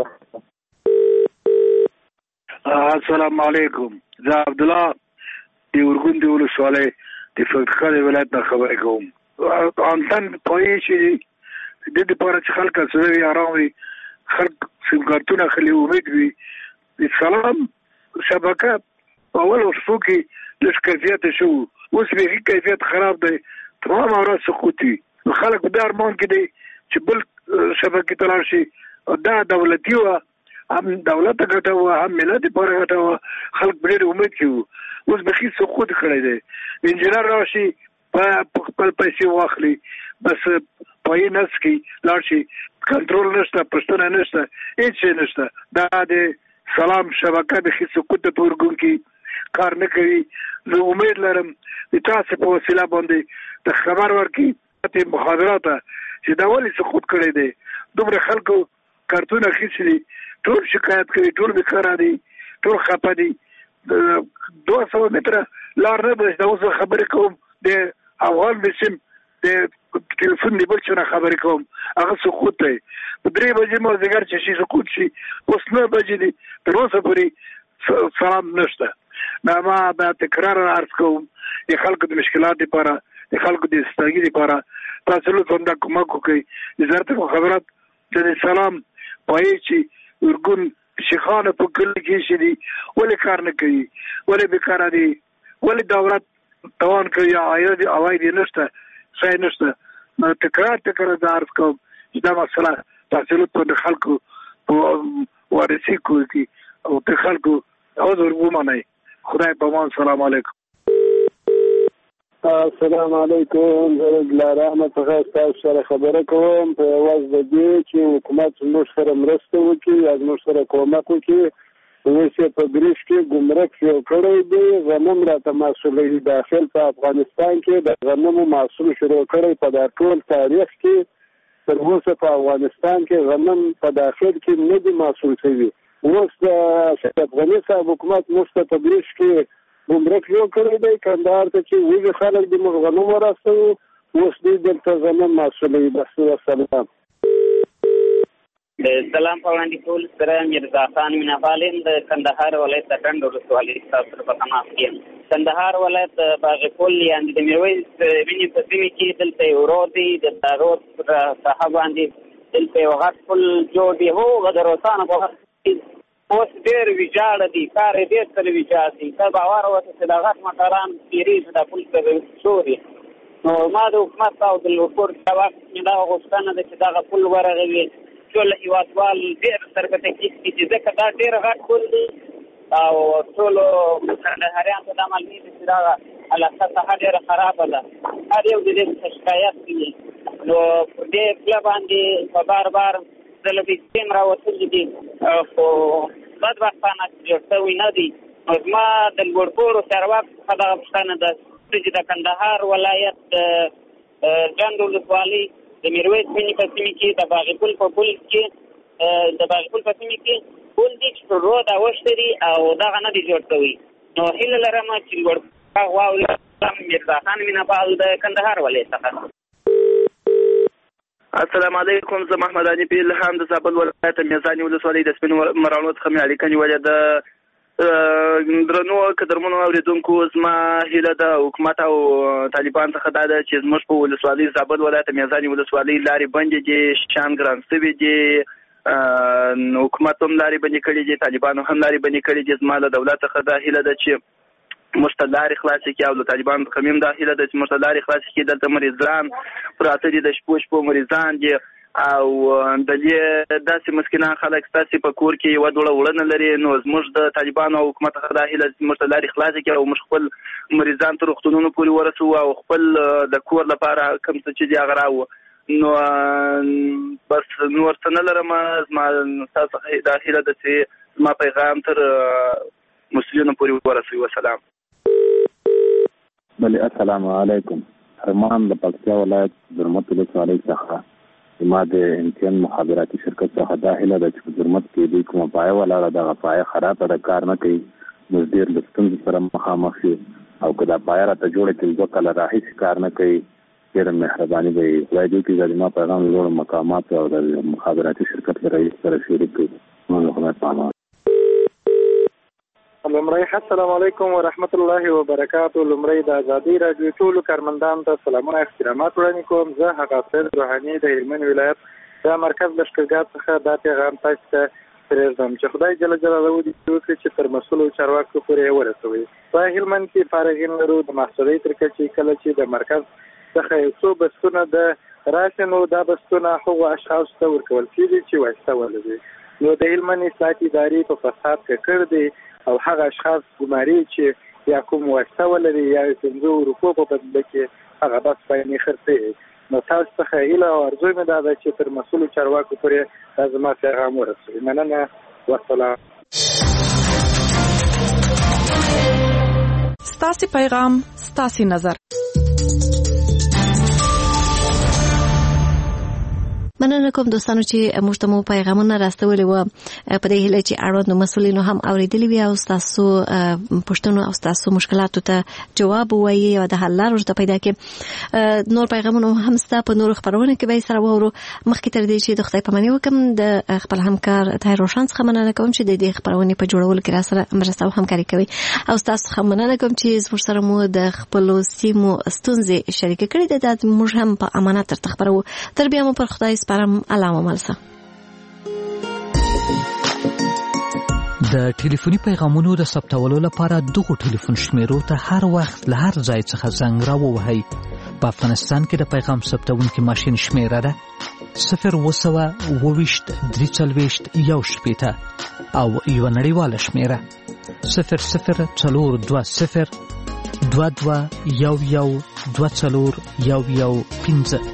السلام علیکم. زه عبد الله دی ورګون دی ولسوالۍ د فقره ولایت نه خبرې کوم. انتن پوهې چې د دې لپاره چې خلک سره آرام وي خلک سیم کارتونه خلی امید وي د سلام شبکه اول وسو کې د کیفیت شو اوس به کیفیت خراب دی تمام اورا سقوطي خلک د ارمان کې دي چې بل شبکه تلل شي دا دولتي و هم دولت ګټه و هم ملت پر ګټه و خلک ډېر امید کوي اوس به هیڅ سقوط کړی دی انجنیر راشي په خپل پیسې واخلي بس پای نس کې لاړ شي کنټرول نشته پښتنه نشته هیڅ نشته دا د سلام شبکه د هیڅ سقوط په ورګون کې کار نه کوي. زه امید لرم چې تاسو په وسیله باندې د خبر ورکړي ته مخابرات چې دا ولې سقوط کړی دی دومره خلکو کارتونه خېشلي ټول شکایت کوي، ټول بیکاره دي، ټول خپه دي. 200 متره لار نه ده. اوس خبرې کوم د افغان د سیم د ټلیفون دی بل څه خبرې کوم، هغه سقوط دی. په 3 بجې مازدیګر چې شي سقوط شي، اوس 9 بجې دي، تر اوسه پورې سلام نشته. ما دا تکرار عرض کوم د خلکو د مشکلات لپاره، د خلکو د استاګي لپاره تاسو له څنګه کومک وکړئ. وزارت مخابرات د سلام پای چې ورګون شيخانه په کلی کې شي دي ولې کار نه کوي، ولې بیکاره دي، ولې دولت توان کوي، عواید نشته، څه نشته. نو تکرار عرض کوم چې دا مسله تاسو له خلکو په ورسي کوي او د خلکو حضور ومني. خدای په امان. سلام علیکم. السلام علیکم. زه رحمت الله تاسو سره خبره کوم په واز د دې چې حکومت موږ سره مرسته وکړي، از موږ سره کومک وکړي. اوسه په بریښ کې ګمرک یو کړی دی، غنم راته محصول داخل په افغانستان کې د غنمو محصول شروع کړی په دا ټول تاریخ کې. تر اوسه په افغانستان کې غنم په داخل کې نه دی محصول شوی. اوس د افغانستان حکومت موږ ته په بریښ کې ګمرک یو کړی دی، کندهار ته چې ویږي خلک د موږ غنم ورسوي، اوس دوی دلته غنم محصولوي. بس وسلام. سلام په وړاندې ټول سره میرزا خان میناپال د کندهار ولایت د ډنډ ولسوالۍ سره په تماس کې. کندهار ولایت باغ کل یعنې د میرویس وینې په سیمې کې دلته یو رود دی، د رود پر ساحه باندې دلته یو غټ پل جوړ دی. هو د روسانو په وخت اوس ډېر ویجاړ دي، کار یې ډېر تل ویجاړ دي. ته باور وکړه چې دا غټ موټران تېرېږي دا پل ته شوري. نو ما د حکومت او د لوړپوړ جواب مې دغه غوښتنه ده چې دغه پل ورغوي. ټول هېوادوال ډېر سره تکلیف کړي چې ځکه دا ډېر غټ پل دی او ټولو کندهاریانو ته دا معلومي ده چې دغه علاقه څخه ډېره خرابه ده. هر یو د دې شکایت کوي. نو په دې پله باندې په بار بار د لوبېستیم راوتلي دي، خو بدبختانه جوړ شوي نه دي. نو زما د لوړپوړو چارواکو څخه دغه پوښتنه ده چې د کندهار ولایت ډنډ ولسوالۍ د میرویس وینې په سیمې کې د باغ پل په پل کې د باغ پل په سیمې کې پل دی چې رود اوښتی دي او دغه نه دي جوړ شوي. نو هیله لرم چې لوړ واوري. میرزا خان میناپال د کندهار ولایت څخه. السلام علیکم. زه محمد علي پیل هم د زابل ولایت میزاني ولسوالۍ د سپینو مراڼو څخه مې اړیکه نیولې ده. درنو قدرمنو اوریدونکو، زما هیله د حکومت او طالبان څخه دا ده چې زموږ په ولسوالۍ زابل ولایت میزاني ولسوالۍ لارې بندې دي، شان ګران شوي دي، حکومت هم لارې بندې کړي دي، طالبانو هم لارې بندې کړي دي. زما له دولت څخه دا هیله ده چې موږ ته لارې خلاصې کړي او له طالبانو څخه هم دا هیله ده چې موږ ته لارې خلاصې کړي. دلته مریضان پراته دي، د شپو مریضان دي او د دې داسې مسکینان خلک ستاسې په کور کې یوه دوړه وړه نه لري. نو زموږ د طالبانو او حکومت څخه دا هیله چې موږ ته لارې خلاصې کړي او موږ خپل مریضان تر روغتونونو پورې ورسوو او خپل د کور لپاره کوم څه چې دي هغه راوړو. نو بس نور څه نه لرم. زما ستاسو څخه دا هیله ده چې زما پیغام تر مسؤلینو پورې ورسوي. وسلام. بله السلام علیکم. ارمان د پکتیا ولایت زرمت ولسوالۍ څخه ما د امتیان مخابراتي شرکت څخه دا هیله ده چې په زرمت کې دوی کومه پایه ولاړه دغه پایه خرابه ده، کار نه کوي. موږ ډېر له ستونزو سره مخامخ یو او که دا پایه راته جوړه کړي 2 کاله راهیسې کار نه کوي. ډېره مهرباني به وي. خدای دې وکړي زما پیغام لوړ مقامات او د مخابراتي شرکت له رئیس سره شریک کړي. نو خدای په امان. لمړی السلام علیکم ورحمت الله وبرکاتو. لمړی د ازادي راډیو ټولو کارمندانو ته سلامونه احترامات وړاندې کوم. زه هغه سید روحاني د هلمند ولایت د مرکز لښکرګاه څخه دا پیغام تاسو ته پرېږدم چې خدای جل جلاله دې وکړي چې تر مسؤلو چارواکو پورې ورسوي. په هلمند کې فارغین لرو د محصولي تر کچې کله چې د مرکز څخه یو څو بستونه د راشنو دا بستونه هغو اشخاصو ته ورکول کېږي چې وایسته ولري. نو د هلمند اصلاحاتي ادارې په فساد ککړ دی او هغه اشخاص ګماري چې یا کوم واسطه ولري یا 500 روپو په بدله کې هغه بس پیسې خرڅوي. نو تاسو څخه هیله او ارزو مې دا ده چې تر مسؤلو چارواکو پورې دا زما پیغام ورسوي. مننه. والسلام. ستاسو پیغام ستاسو نظر. مننه کوم دوستانو چې موږ ته مو پیغامونه راستولي و په دې هیله چې اړوند مسؤلینو هم اوریدلی وي او تاسو پښتنو او تاسو مشکلاتو ته جواب وایي او د حل لارې ته پیدا کړي. نور پیغامونه هم ستا په نور خبرونه کې به سره وورو. مخکې تر دې چې د خدای پاماني وکم د خپل همکار طاهر روشن څخه مننه کوم چې د دې خبرونه په جوړولو کې را سره مرسته او همکاري کوي او تاسو څخه مننه کوم چې زموږ سره مو د خپل سیمو ستونزې شریک کړي د موږ هم په امانت تر خبرو. تر بیا مو پر خدای سپارم. علامه ملسه. د ټلیفوني پیغامونو د ثبتولو لپاره دغه ټلیفون شمیرو ته هر وخت له هر ځای څخه زنګ راووهئ. په افغانستان کې د پیغام ثبتونکي ماشین شمیره ده 020 340 1 او یو نړیواله شمیره 00 420 22 11 24 15.